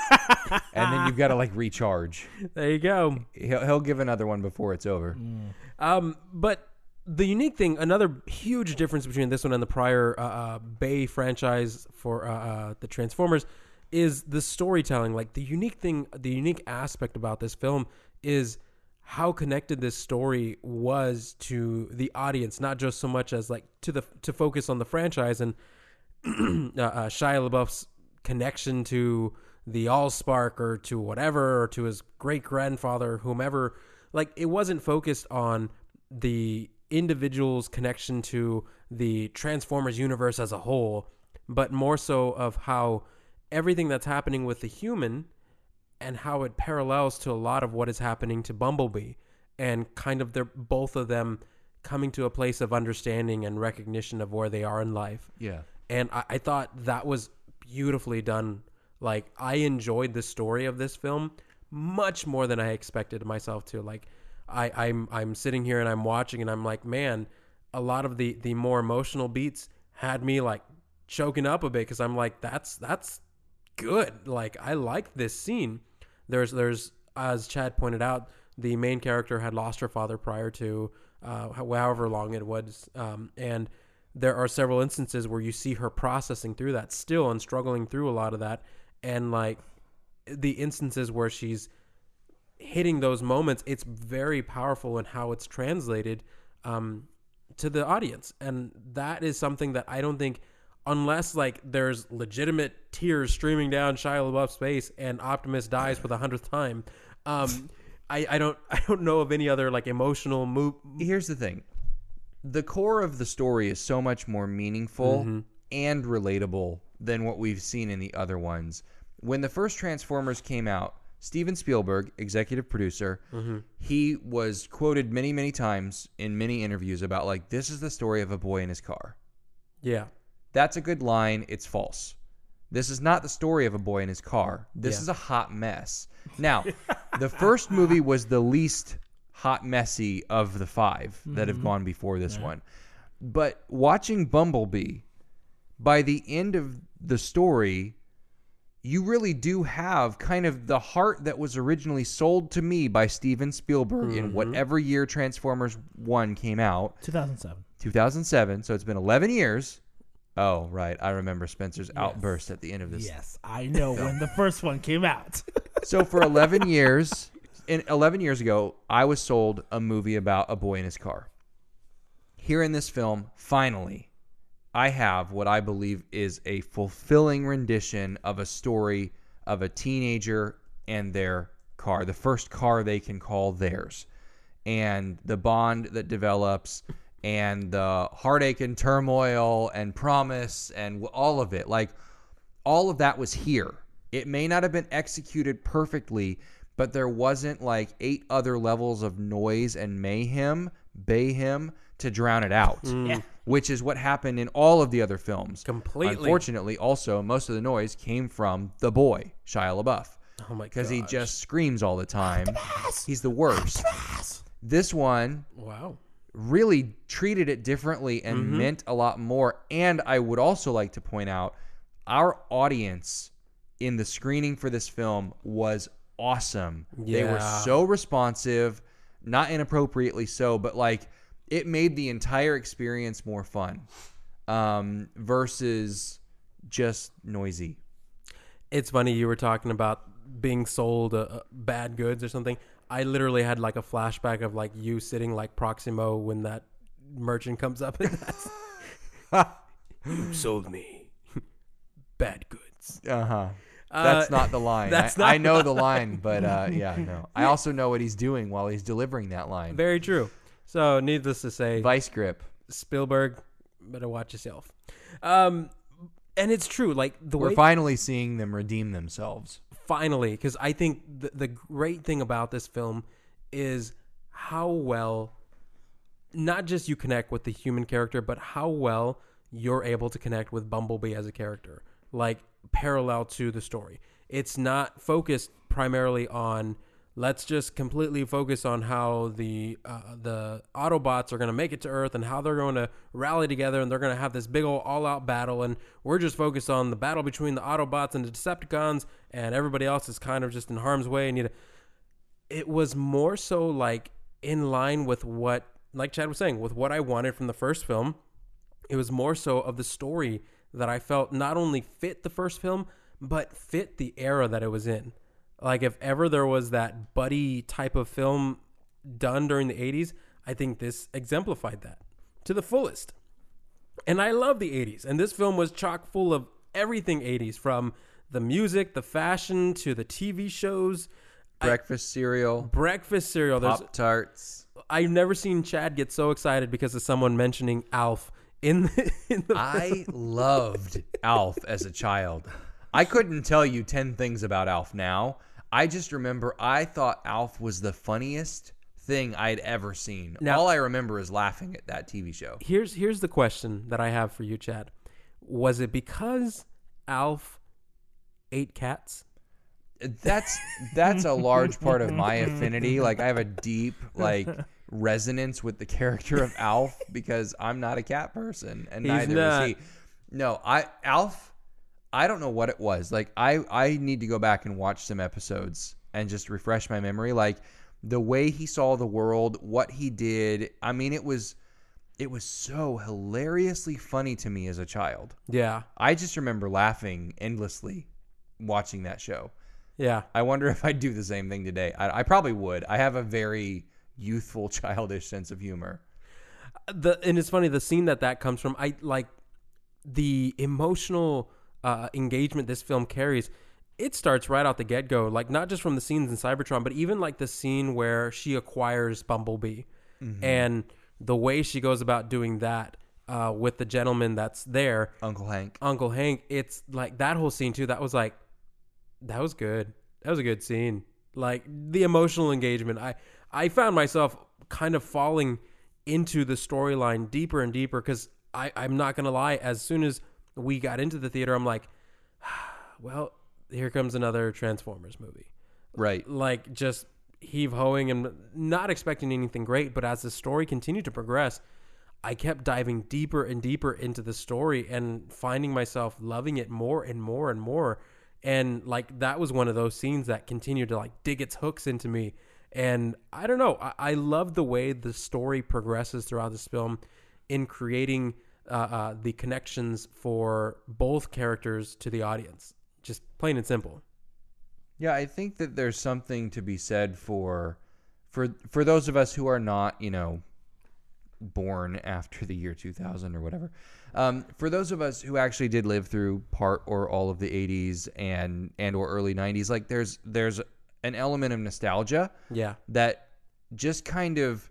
and then you've got to like recharge. there you go. He'll he'll give another one before it's over. Um, but the unique thing, another huge difference between this one and the prior uh, uh, Bay franchise for uh, uh, the Transformers is the storytelling. Like the unique thing, the unique aspect about this film is how connected this story was to the audience, not just so much as like to the to focus on the franchise and uh, uh, Shia LaBeouf's connection to the Allspark or to whatever or to his great grandfather, whomever. Like it wasn't focused on the individual's connection to the Transformers universe as a whole, but more so of how everything that's happening with the human and how it parallels to a lot of what is happening to Bumblebee, and kind of they're both of them coming to a place of understanding and recognition of where they are in life. Yeah. And I, I thought that was beautifully done. Like I enjoyed the story of this film much more than I expected myself to. Like I, I'm I'm sitting here and I'm watching and I'm like, man, a lot of the the more emotional beats had me like choking up a bit because I'm like, that's that's good. Like I like this scene. There's there's as Chad pointed out, the main character had lost her father prior to uh, however long it was, um, and there are several instances where you see her processing through that still and struggling through a lot of that, and like the instances where she's hitting those moments, it's very powerful in how it's translated um, to the audience, and that is something that I don't think, unless like there's legitimate tears streaming down Shia LaBeouf's face and Optimus dies for the hundredth time, um, I, I don't I don't know of any other like emotional move. Here's the thing. The core of the story is so much more meaningful Mm-hmm. and relatable than what we've seen in the other ones. When the first Transformers came out, Steven Spielberg, executive producer, Mm-hmm. he was quoted many, many times in many interviews about like, this is the story of a boy in his car. Yeah, That's a good line. It's false. This is not the story of a boy in his car. This Yeah. is a hot mess. Now, the first movie was the least hot messy of the five that have gone before this one. But watching Bumblebee, by the end of the story, you really do have kind of the heart that was originally sold to me by Steven Spielberg in whatever year Transformers one came out. two thousand seven. two thousand seven, so it's been eleven years. Oh, right. I remember Spencer's outburst at the end of this. Yes, I know when the first one came out. So for eleven years, in eleven years ago, I was sold a movie about a boy in his car. Here in this film, finally, I have what I believe is a fulfilling rendition of a story of a teenager and their car, the first car they can call theirs, and the bond that develops, and the heartache and turmoil and promise and all of it. Like, all of that was here. It may not have been executed perfectly, but there wasn't like eight other levels of noise and mayhem, bayhem to drown it out, Yeah. which is what happened in all of the other films. Completely. Unfortunately, also, most of the noise came from the boy, Shia LaBeouf, oh my god, because he just screams all the time. He's the worst. This one wow. really treated it differently and Mm-hmm. meant a lot more. And I would also like to point out, our audience in the screening for this film was awesome. They were Yeah. so responsive, not inappropriately so, but like it made the entire experience more fun um, versus just noisy. It's funny you were talking about being sold uh, uh, bad goods or something. I literally had like a flashback of like you sitting like Proximo when that merchant comes up and that's you sold me bad goods. Uh-huh. Uh, That's not the line. that's I, not I know the line, but uh, yeah, no. I also know what he's doing while he's delivering that line. Very true. So needless to say, Vice grip. Spielberg, better watch yourself. Um, and it's true. Like the We're way finally seeing them redeem themselves. finally, because I think the, the great thing about this film is how well, not just you connect with the human character, but how well you're able to connect with Bumblebee as a character. like parallel to the story. It's not focused primarily on, let's just completely focus on how the uh, the Autobots are going to make it to Earth and how they're going to rally together and they're going to have this big old all-out battle, and we're just focused on the battle between the Autobots and the Decepticons, and everybody else is kind of just in harm's way. And you know, it was more so like in line with what, like Chad was saying, with what I wanted from the first film. It was more so of the story that I felt not only fit the first film, but fit the era that it was in. Like, if ever there was that buddy type of film done during the eighties, I think this exemplified that to the fullest. And I love the eighties. And this film was chock full of everything eighties, from the music, the fashion, to the T V shows. Breakfast cereal. Breakfast cereal. There's, Pop-Tarts. I've never seen Chad get so excited because of someone mentioning Alf in the, in the I loved Alf as a child. I couldn't tell you ten things about Alf now. I just remember I thought Alf was the funniest thing I'd ever seen. Now, all I remember is laughing at that T V show. Here's here's the question that I have for you, Chad. Was it because Alf ate cats? That's that's a large part of my affinity. Like, I have a deep like resonance with the character of Alf because I'm not a cat person, and He's neither not. is he. No, I Alf. I don't know what it was. Like, I, I need to go back and watch some episodes and just refresh my memory. Like, the way he saw the world, what he did. I mean, it was it was so hilariously funny to me as a child. Yeah. I just remember laughing endlessly watching that show. Yeah. I wonder if I'd do the same thing today. I, I probably would. I have a very youthful, childish sense of humor. The and it's funny, the scene that that comes from, I like the emotional Uh, engagement this film carries. It starts right out the get-go, like not just from the scenes in Cybertron, but even like the scene where she acquires Bumblebee, mm-hmm. and the way she goes about doing that uh, with the gentleman that's there, Uncle Hank. Uncle Hank. It's like that whole scene too. That was like, that was good. That was a good scene. Like the emotional engagement. I I found myself kind of falling into the storyline deeper and deeper because I I'm not gonna lie. As soon as we got into the theater, I'm like, well, here comes another Transformers movie. Right. Like, just heave-hoing and not expecting anything great, but as the story continued to progress, I kept diving deeper and deeper into the story and finding myself loving it more and more and more. And, like, that was one of those scenes that continued to, like, dig its hooks into me. And I don't know, I, I love the way the story progresses throughout this film in creating Uh, uh, the connections for both characters to the audience. Just plain and simple. Yeah, I think that there's something to be said for for for those of us who are not, you know, born after the year two thousand or whatever. Um, for those of us who actually did live through part or all of the eighties and and or early nineties, like there's there's an element of nostalgia. Yeah. That just kind of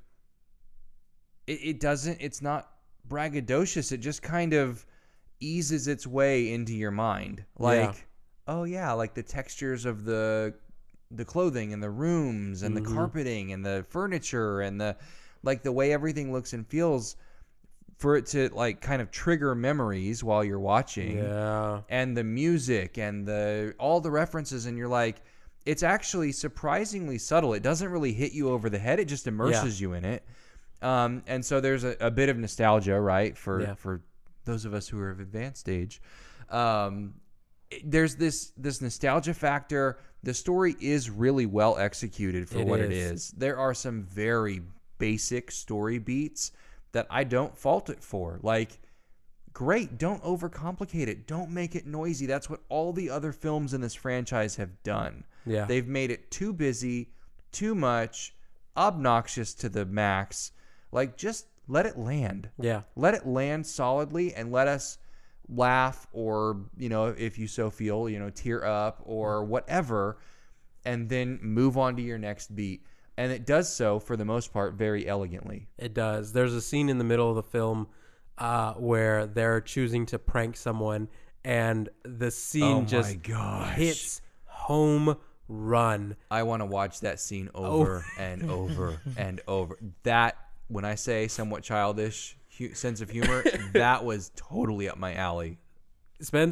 it, it doesn't it's not braggadocious. It just kind of eases its way into your mind. Like, yeah. oh yeah, like the textures of the the clothing and the rooms and mm-hmm. the carpeting and the furniture and the like the way everything looks and feels, for it to like kind of trigger memories while you're watching. Yeah. And the music and the all the references, and you're like, it's actually surprisingly subtle. It doesn't really hit you over the head. It just immerses yeah. you in it. Um, and so there's a, a bit of nostalgia, right, for yeah. for those of us who are of advanced age. Um, there's this this nostalgia factor. The story is really well executed for it what is. it is. There are some very basic story beats that I don't fault it for. Like, great, don't overcomplicate it. Don't make it noisy. That's what all the other films in this franchise have done. Yeah. They've made it too busy, too much, obnoxious to the max. Like, just let it land. Yeah. Let it land solidly and let us laugh or, you know, if you so feel, you know, tear up or whatever, and then move on to your next beat. And it does so, for the most part, very elegantly. It does. There's a scene in the middle of the film uh, where they're choosing to prank someone, and the scene oh just gosh. hits home run. I want to watch that scene over oh. and over and over. That, when I say somewhat childish hu- sense of humor, that was totally up my alley. Spence,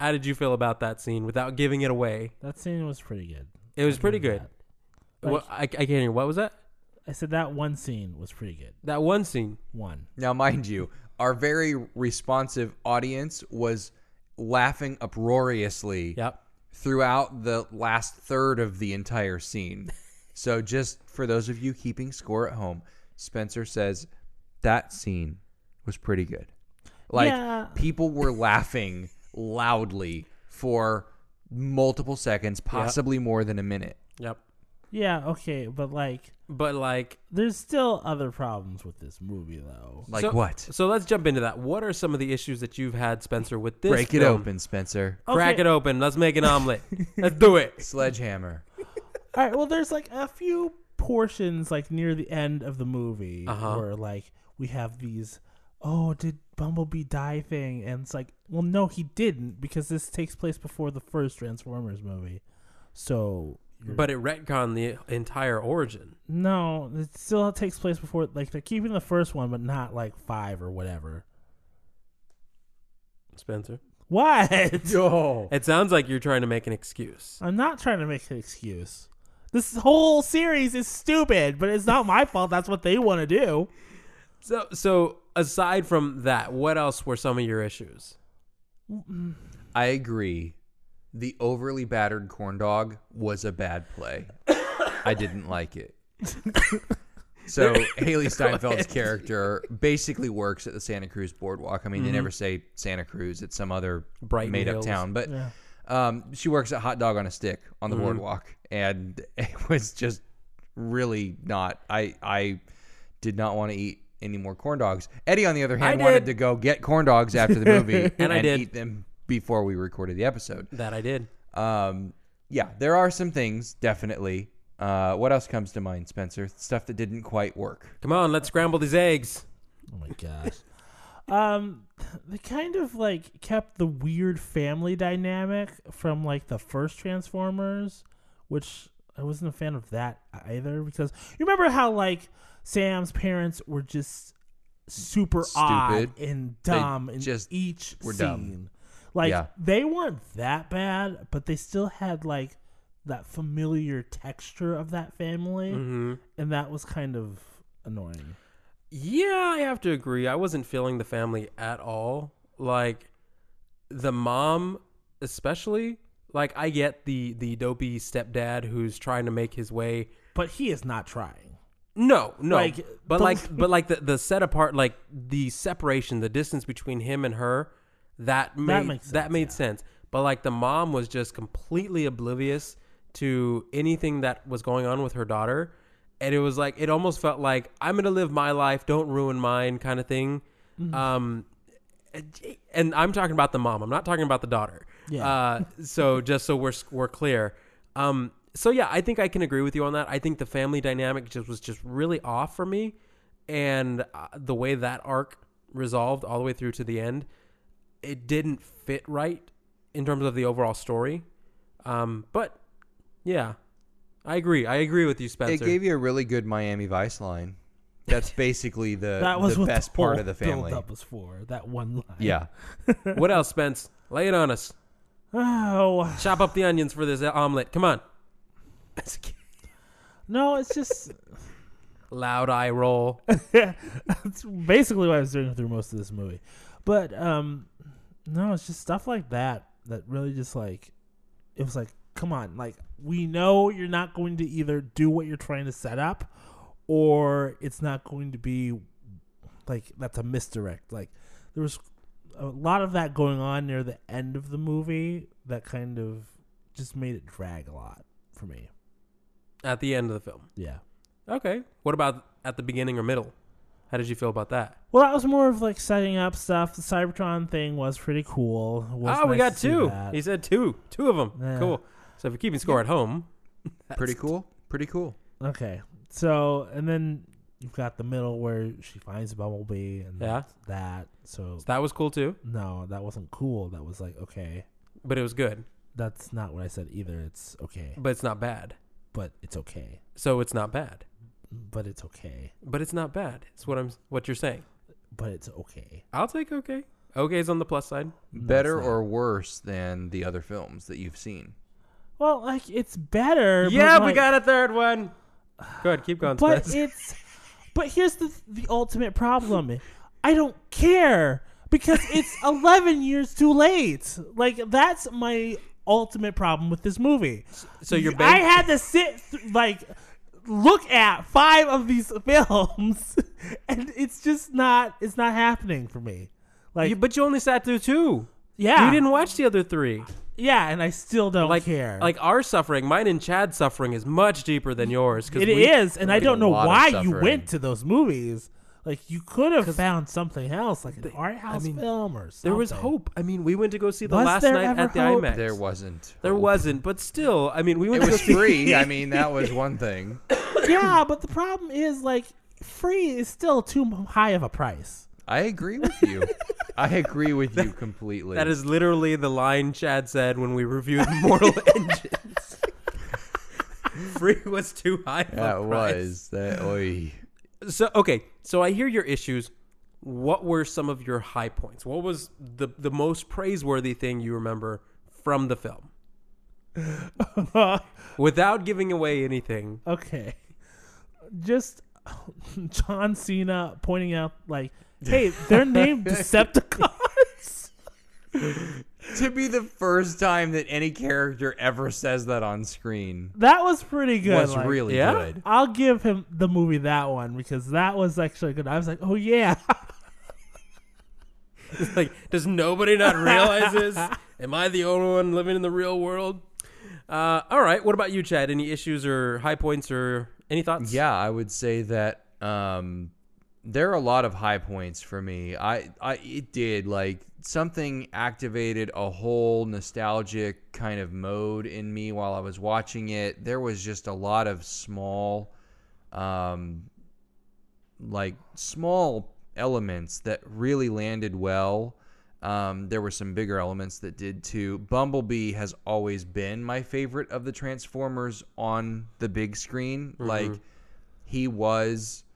How did you feel about that scene without giving it away? That scene was pretty good. It was I'll pretty give good. that. What, I, I can't hear. What was that? I said that one scene was pretty good. That one scene. One. Now, mind you, our very responsive audience was laughing uproariously Yep. throughout the last third of the entire scene. So just for those of you keeping score at home, Spencer says that scene was pretty good. Like, Yeah. people were laughing loudly for multiple seconds, possibly more than a minute. Yep. Yeah, okay, but like, But like, there's still other problems with this movie, though. Like so, what? So let's jump into that. What are some of the issues that you've had, Spencer, with this? Break it film? open, Spencer. Crack Okay. it open. Let's make an omelet. Let's do it. Sledgehammer. All right, well, there's like a few portions like near the end of the movie Uh-huh. where like we have these, oh, did Bumblebee die thing? And it's like, well, no, he didn't, because this takes place before the first Transformers movie. So, you're- But it retconned the entire origin. no, it still takes place before. Like, they're keeping the first one, but not like five or whatever. Spencer. What? Oh. It sounds like you're trying to make an excuse. I'm not trying to make an excuse. This whole series is stupid, but it's not my fault. That's what they want to do. So, so aside from that, what else were some of your issues? I agree. The overly battered corn dog was a bad play. I didn't like it. So Haley Steinfeld's character basically works at the Santa Cruz Boardwalk. I mean, they never say Santa Cruz. It's some other Brighton made-up Hills. town. But Yeah. um, she works at Hot Dog on a Stick on the boardwalk. And it was just really not. I, I did not want to eat any more corn dogs. Eddie, on the other hand, I wanted did. to go get corn dogs after the movie And I did. eat them before we recorded the episode. That I did. Um, yeah, there are some things, definitely. Uh, what else comes to mind, Spencer? Stuff that didn't quite work. Come on, let's scramble these eggs. Oh my gosh. um, they kind of like kept the weird family dynamic from like the first Transformers, which I wasn't a fan of that either, because you remember how like Sam's parents were just super odd Stupid. and dumb in just each were scene. dumb. Like Yeah. they weren't that bad, but they still had like that familiar texture of that family, Mm-hmm. and that was kind of annoying. Yeah, I have to agree. I wasn't feeling the family at all. Like the mom, especially. Like I get the the dopey stepdad who's trying to make his way. But he is not trying. No, no. Like, but the- like, but like the the set apart, like the separation, the distance between him and her, that made makes that sense, made yeah. sense. But like the mom was just completely oblivious to anything that was going on with her daughter, and it was like it almost felt like I'm gonna live my life, don't ruin mine, kind of thing. Mm-hmm. Um, and I'm talking about the mom. I'm not talking about the daughter. Yeah. Uh, so just so we're we're clear. Um, so yeah, I think I can agree with you on that. I think the family dynamic just was just really off for me, and uh, the way that arc resolved all the way through to the end, it didn't fit right in terms of the overall story. Um, but yeah, I agree. I agree with you, Spencer. It gave you a really good Miami Vice line. That's basically the, That was the what best the whole part of the family. build-up was for, that one line. Yeah. What else, Spence? Lay it on us. Oh Chop up the onions for this omelet. Come on. no, it's just Loud eye roll. that's basically what I was doing through most of this movie. But um, no, it's just stuff like that that really just like it was like, come on, like we know you're not going to either do what you're trying to set up, or it's not going to be like that's a misdirect. Like there was a lot of that going on near the end of the movie that kind of just made it drag a lot for me. At the end of the film. Yeah. Okay. What about at the beginning or middle? How did you feel about that? Well, that was more of like setting up stuff. The Cybertron thing was pretty cool. It was Oh, we nice got to see two. that. He said two. Two of them. Yeah. Cool. So if you're keeping score at home. Pretty cool. Pretty cool. Okay. So, and then you've got the middle where she finds Bumblebee and Yeah. that. So, That was cool too, no, that wasn't cool. That was like, okay. but it was good. That's not what I said either. It's okay. But it's not bad. But it's okay. So it's not bad. But it's okay. But it's not bad. It's what I'm what you're saying. But it's okay. I'll take okay. okay's on the plus side. Better not. or worse than the other films that you've seen? Well, like it's better. Yeah, but, we like, got a third one. Good, keep going, But Spence. it's. But here's the the ultimate problem. I don't care because it's eleven years too late. Like that's my ultimate problem with this movie. So you're I bank- had to sit th- like look at five of these films, and it's just not. It's not happening for me. Like, You- but you only sat through two. yeah, You didn't watch the other three. yeah, and I still don't Like, care. like our suffering, mine and Chad's suffering is much deeper than yours. 'Cause it we, is, and I like don't a know lot of why you suffering. went to those movies. Like you could have found something else, like an art house mean, film or something. There was hope. I mean, we went to go see the Was last there night ever at the hope? IMAX. There wasn't. There wasn't, but still, I mean, we went It to was go see free. I mean, that was one thing. Yeah, but the problem is like free is still too high of a price. I agree with you. I agree with you completely. That is literally the line Chad said when we reviewed Mortal Engines. Free was too high of that a price. was that. Oy. So okay, so I hear your issues. What were some of your high points? What was the the most praiseworthy thing you remember from the film? Without giving away anything. Okay. Just John Cena pointing out like, hey, they're named Decepticons. To be the first time that any character ever says that on screen That was pretty good. was like, really Yeah? good. I'll give him the movie that one because that was actually good. I was like, oh yeah. Like, does nobody not realize this? Am I the only one living in the real world? Uh, all right. What about you, Chad? Any issues or high points or any thoughts? Yeah, I would say that um, there are a lot of high points for me. I, I, it did like something activated a whole nostalgic kind of mode in me while I was watching it. There was just a lot of small, um, like small elements that really landed well. Um, there were some bigger elements that did too. Bumblebee has always been my favorite of the Transformers on the big screen. Mm-hmm. Like, he was,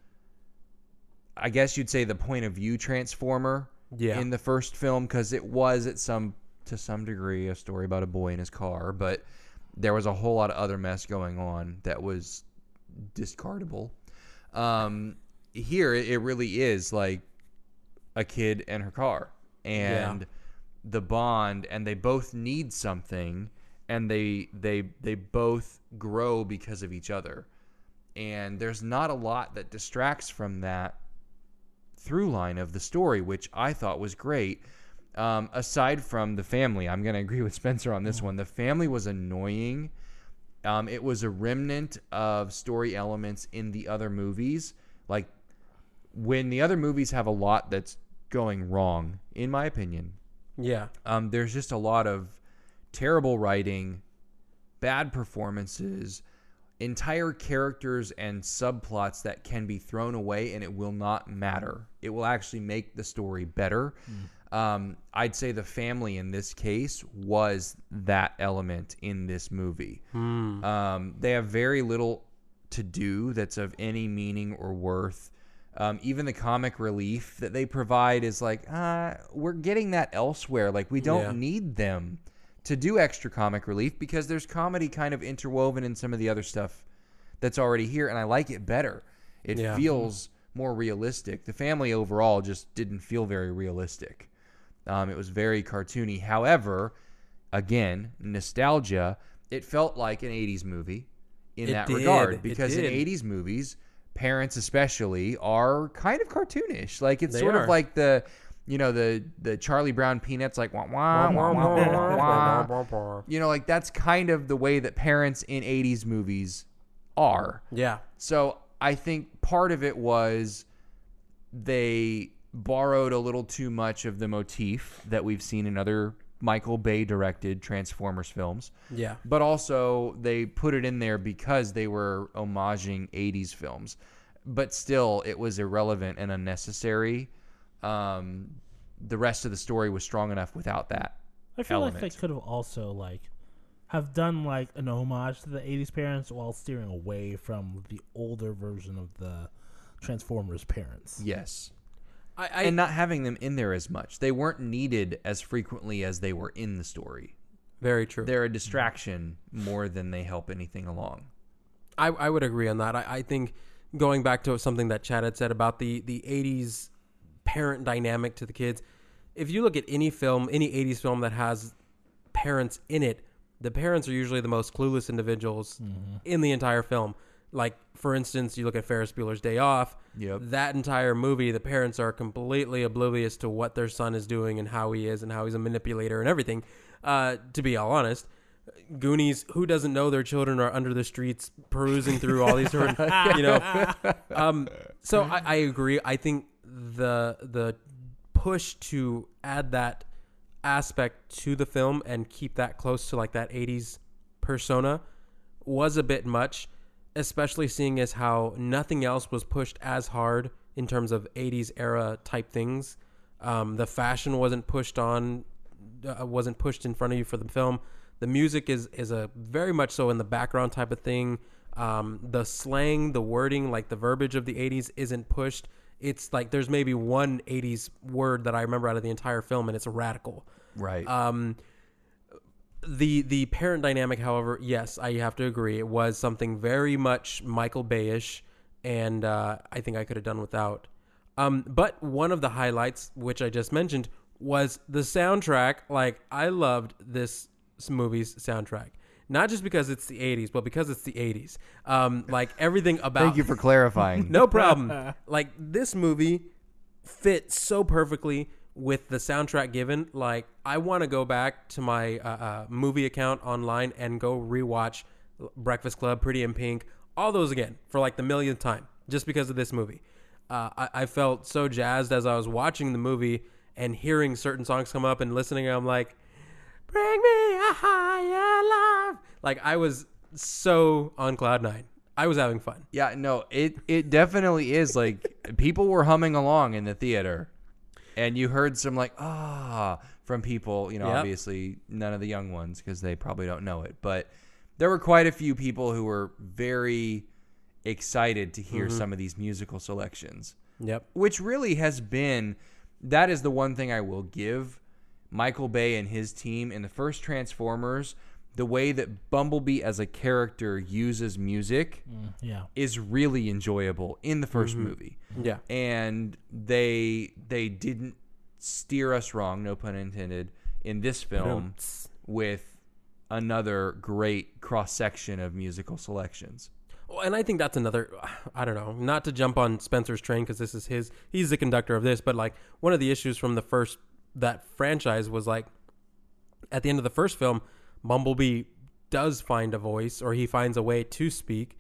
I guess you'd say, the point of view Transformer Yeah. in the first film, because it was at some to some degree a story about a boy in his car, but there was a whole lot of other mess going on that was discardable. Um, here, it, it really is like a kid and her car. And Yeah. the bond, and they both need something, and they they they both grow because of each other. And there's not a lot that distracts from that through line of the story, which I thought was great. Um, aside from the family, I'm going to agree with Spencer on this one. The family was annoying. Um, it was a remnant of story elements in the other movies. Like, when the other movies have a lot that's going wrong, in my opinion, Yeah. um, there's just a lot of terrible writing, bad performances, entire characters and subplots that can be thrown away, and it will not matter. It will actually make the story better. Mm. Um, I'd say the family in this case was that element in this movie. Mm. Um, they have very little to do that's of any meaning or worth. Um, even the comic relief that they provide is like, uh, we're getting that elsewhere. Like, we don't Yeah. need them to do extra comic relief because there's comedy kind of interwoven in some of the other stuff that's already here, and I like it better. It Yeah. feels more realistic. The family overall just didn't feel very realistic. Um, it was very cartoony. However, again, nostalgia, it felt like an eighties movie in It that did. regard, It because in did. eighties movies, parents especially are kind of cartoonish. Like, it's They sort are. of like the, you know, the the Charlie Brown Peanuts, like wah wah wah wah wah wah. You know, like that's kind of the way that parents in eighties movies are. Yeah. So I think part of it was they borrowed a little too much of the motif that we've seen in other Michael Bay directed Transformers films. Yeah. But also they put it in there because they were homaging eighties films. But still, it was irrelevant and unnecessary. Um, the rest of the story was strong enough without that I feel element. like they could have also like have done like an homage to the eighties parents while steering away from the older version of the Transformers parents. Yes. I, I, and not having them in there as much. They weren't needed as frequently as they were in the story. Very true. They're a distraction more than they help anything along. I, I would agree on that. I, I think going back to something that Chad had said about the, the eighties parent dynamic to the kids, if you look at any film, any eighties film that has parents in it, the parents are usually the most clueless individuals mm-hmm. in the entire film. Like, for instance, you look at Ferris Bueller's Day Off. Yep. That entire movie, the parents are completely oblivious to what their son is doing and how he is and how he's a manipulator and everything. Uh, to be all honest, Goonies, who doesn't know their children are under the streets perusing through all these different, you know. Um, so I, I agree. I think the the push to add that aspect to the film and keep that close to like that eighties persona was a bit much, especially seeing as how nothing else was pushed as hard in terms of eighties era type things. Um, the fashion wasn't pushed on, uh, wasn't pushed in front of you for the film. The music is, is a very much so in the background type of thing. Um, the slang, the wording, like the verbiage of the eighties isn't pushed. It's like there's maybe one eighties word that I remember out of the entire film, and it's radical. Right. Um, the the parent dynamic, however, yes, I have to agree. It was something very much Michael Bay-ish, and uh, I think I could have done without. Um, but one of the highlights, which I just mentioned, was the soundtrack. Like, I loved this movie's soundtrack. Not just because it's the eighties, but because it's the eighties. Um, like, everything about... Thank you for clarifying. No problem. Like, this movie fits so perfectly with the soundtrack given. Like, I want to go back to my uh, uh, movie account online and go rewatch Breakfast Club, Pretty in Pink, all those again for like the millionth time, just because of this movie. Uh, I, I felt so jazzed as I was watching the movie and hearing certain songs come up and listening. I'm like, bring me a higher life. Like, I was so on cloud nine. I was having fun. Yeah, no, it, it definitely is. Like, people were humming along in the theater, and you heard some, like, ah, from people, you know, Yep. obviously none of the young ones because they probably don't know it. But there were quite a few people who were very excited to hear Mm-hmm. some of these musical selections, Yep. which really has been, that is the one thing I will give Michael Bay and his team in the first Transformers. The way that Bumblebee as a character uses music Mm, yeah. is really enjoyable in the first movie. Yeah. And they they didn't steer us wrong, no pun intended, in this film with another great cross-section of musical selections. Well, and I think that's another, I don't know, not to jump on Spencer's train because this is his, he's the conductor of this, but like one of the issues from the first, that franchise was like, at the end of the first film, Bumblebee does find a voice, or he finds a way to speak,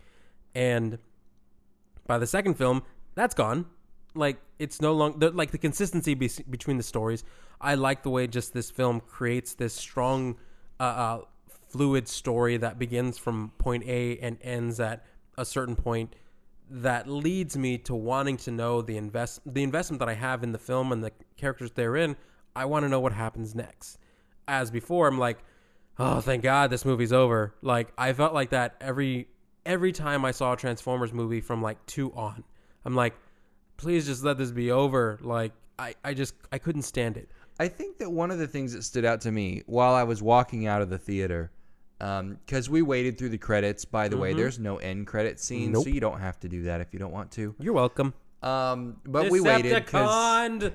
and by the second film, that's gone. Like, it's no longer, like the consistency be- between the stories. I like the way just this film creates this strong, uh, uh, fluid story that begins from point A and ends at a certain point that leads me to wanting to know the invest the investment that I have in the film and the characters therein. I want to know what happens next. As before, I'm like, oh, thank God this movie's over. Like, I felt like that every every time I saw a Transformers movie from like two on. I'm like, please just let this be over. Like, I, I just, I couldn't stand it. I think that one of the things that stood out to me while I was walking out of the theater, because um, we waited through the credits, by the way, there's no end credit scene, Nope. so you don't have to do that if you don't want to. You're welcome. Um, but we waited because Decepticon!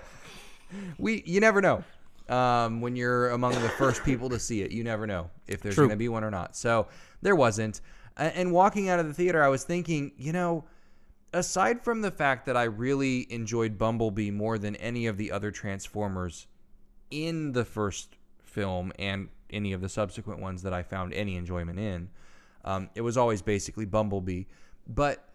we, you never know. Um, when you're among the first people to see it, you never know if there's True. going to be one or not. So there wasn't. Uh, and walking out of the theater, I was thinking, you know, aside from the fact that I really enjoyed Bumblebee more than any of the other Transformers in the first film and any of the subsequent ones that I found any enjoyment in, um, it was always basically Bumblebee. But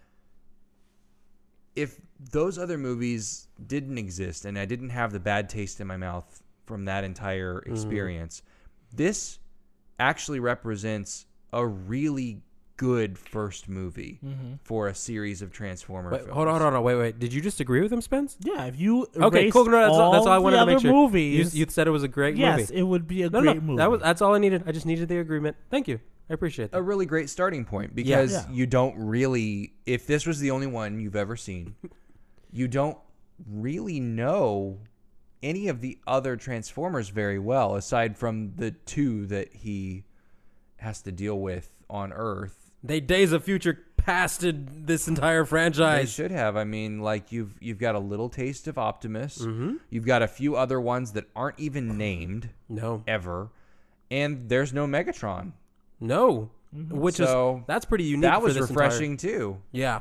if those other movies didn't exist and I didn't have the bad taste in my mouth from that entire experience, mm. this actually represents a really good first movie mm-hmm. for a series of Transformer wait, films. Hold on, hold on, wait, wait. Did you just agree with him, Spence? Yeah, if you Okay, cool. No, that's, all, that's all I wanted the to make other sure. movies, you, you said it was a great yes, movie. it would be a no, great no, movie. That was, that's all I needed. I just needed the agreement. Thank you. I appreciate that. A really great starting point because yeah. you don't really, if this was the only one you've ever seen, you don't really know any of the other Transformers very well, aside from the two that he has to deal with on Earth. They Days of Future Pasted this entire They franchise. should have. I mean, like you've you've got a little taste of Optimus. Mm-hmm. You've got a few other ones that aren't even named No. ever, and there's no Megatron. No. Which So, is that's pretty unique. That for was this refreshing too. Entire, yeah.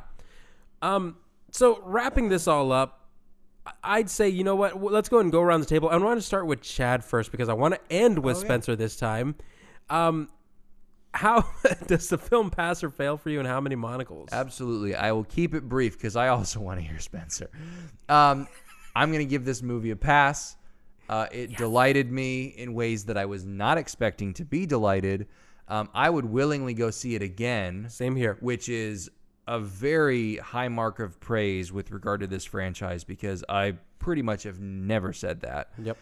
Um. So wrapping this all up, I'd say you know what? W- Let's go ahead and go around the table. I want to start with Chad first because I want to end with Oh, yeah. Spencer this time. Um. How does the film pass or fail for you, and how many monocles? Absolutely. I will keep it brief because I also want to hear Spencer. Um, I'm going to give this movie a pass. Uh, it delighted me in ways that I was not expecting to be delighted. Um, I would willingly go see it again, Same here. which is a very high mark of praise with regard to this franchise because I pretty much have never said that. Yep.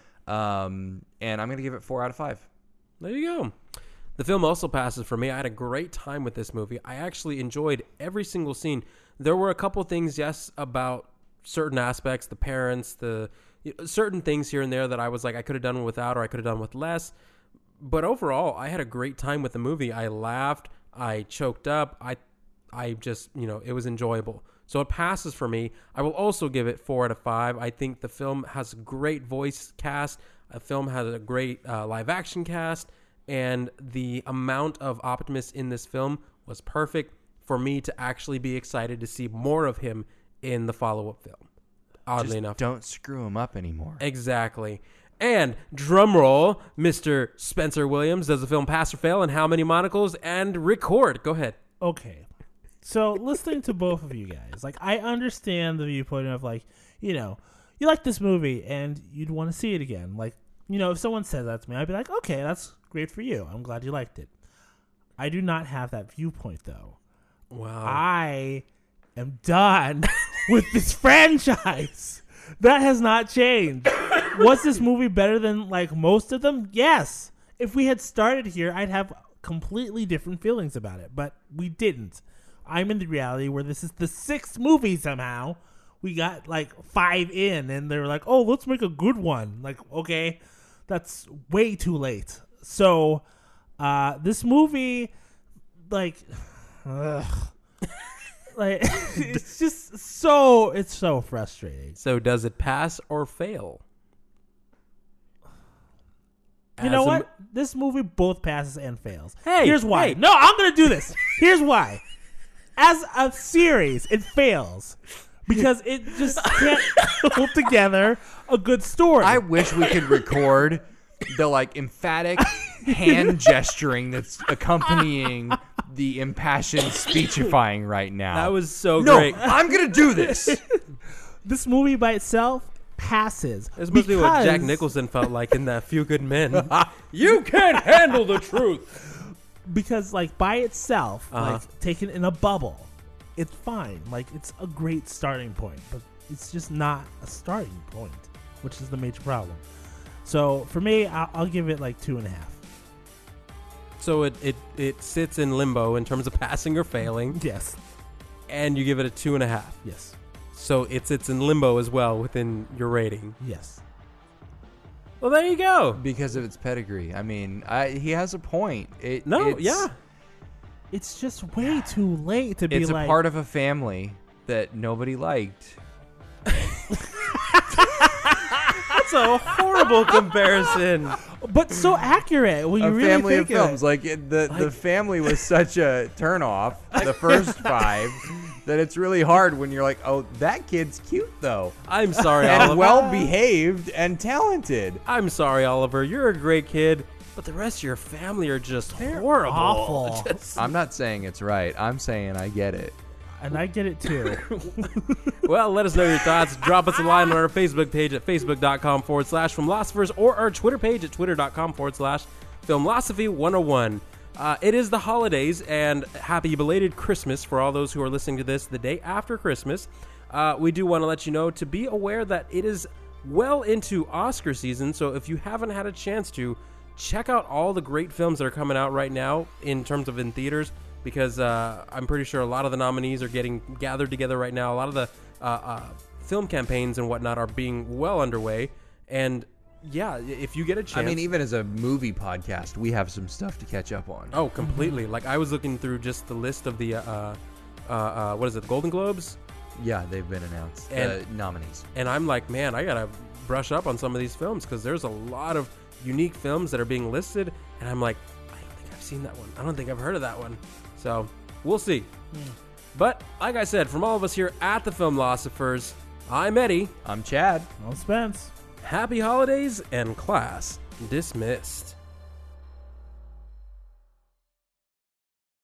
Um, and I'm going to give it four out of five. There you go. The film also passes for me. I had a great time with this movie. I actually enjoyed every single scene. There were a couple things, yes, about certain aspects, the parents, the you know, certain things here and there that I was like, I could have done without or I could have done with less. But overall, I had a great time with the movie. I laughed. I choked up. I, I just, you know, it was enjoyable. So it passes for me. I will also give it four out of five. I think the film has a great voice cast. The film has a great uh, live action cast. And the amount of Optimus in this film was perfect for me to actually be excited to see more of him in the follow-up film. Oddly Just enough. don't screw him up anymore. Exactly. And drum roll, Mister Spencer Williams, does the film pass or fail, and how many monocles? And record. Go ahead. Okay. So listening to both of you guys, like I understand the viewpoint of like, you know, you like this movie and you'd want to see it again. Like, you know, if someone said that to me, I'd be like, okay, that's great for you. I'm glad you liked it. I do not have that viewpoint though. Wow. I am done with this franchise. That has not changed. Was this movie better than like most of them? Yes. If we had started here, I'd have completely different feelings about it, but we didn't. I'm in the reality where this is the sixth movie somehow. We got like five in and they're like, oh, let's make a good one. Like, okay, that's way too late. So, uh, this movie, like, ugh, like it's just so, it's so frustrating. So does it pass or fail? You As know a what? mo- This movie both passes and fails. Hey, here's why. hey. No, I'm gonna do this. Here's why. As a series, it fails because it just can't hold together a good story. I wish we could record the like emphatic hand gesturing that's accompanying the impassioned speechifying right now. That was so no, great. I'm gonna do this. This movie by itself passes. This must be what Jack because- Nicholson felt like in that Few Good Men. You can't handle the truth. Because like by itself, Uh-huh. like taken in a bubble, it's fine. Like it's a great starting point, but it's just not a starting point, which is the major problem. So for me, I'll, I'll give it like two and a half. So it, it, it sits in limbo in terms of passing or failing, Yes, and you give it a two and a half. yes, So it sits in limbo as well within your rating. yes. Well, there you go. Because of its pedigree. I mean, I, he has a point. It, No, it's, yeah. It's just way too late to be It's a like. part of a family that nobody liked. That's a horrible comparison. but so accurate when you A really family of think of films. Like it, the the family was such a turnoff. The first five. That it's really hard when you're like, oh, that kid's cute though, I'm sorry, and Oliver. well behaved and talented. I'm sorry, Oliver. You're a great kid, but the rest of your family are just horrible. awful. Just- I'm not saying it's right. I'm saying I get it. And I get it too. well, let us know your thoughts. Drop us a line on our Facebook page at facebook.com forward slash Filmlosophers or our Twitter page at twitter.com forward slash Filmlosophy 101. Uh, it is the holidays, and happy belated Christmas for all those who are listening to this the day after Christmas. Uh, we do want to let you know to be aware that it is well into Oscar season, so if you haven't had a chance to, check out all the great films that are coming out right now in terms of in theaters, because uh, I'm pretty sure a lot of the nominees are getting gathered together right now. A lot of the uh, uh, film campaigns and whatnot are being well underway. And yeah, if you get a chance, I mean, even as a movie podcast, we have some stuff to catch up on. oh, completely. Like I was looking through just the list of the uh, uh, uh, what is it, Golden Globes, Yeah, they've been announced. And- uh, nominees. and I'm like, man, I gotta brush up on some of these films because there's a lot of unique films that are being listed, and I'm like, I don't think I've seen that one. I don't think I've heard of that one. So we'll see. But like I said, from all of us here at the Filmlosophers, I'm Eddie. I'm Chad. No Spence. Happy holidays and class dismissed.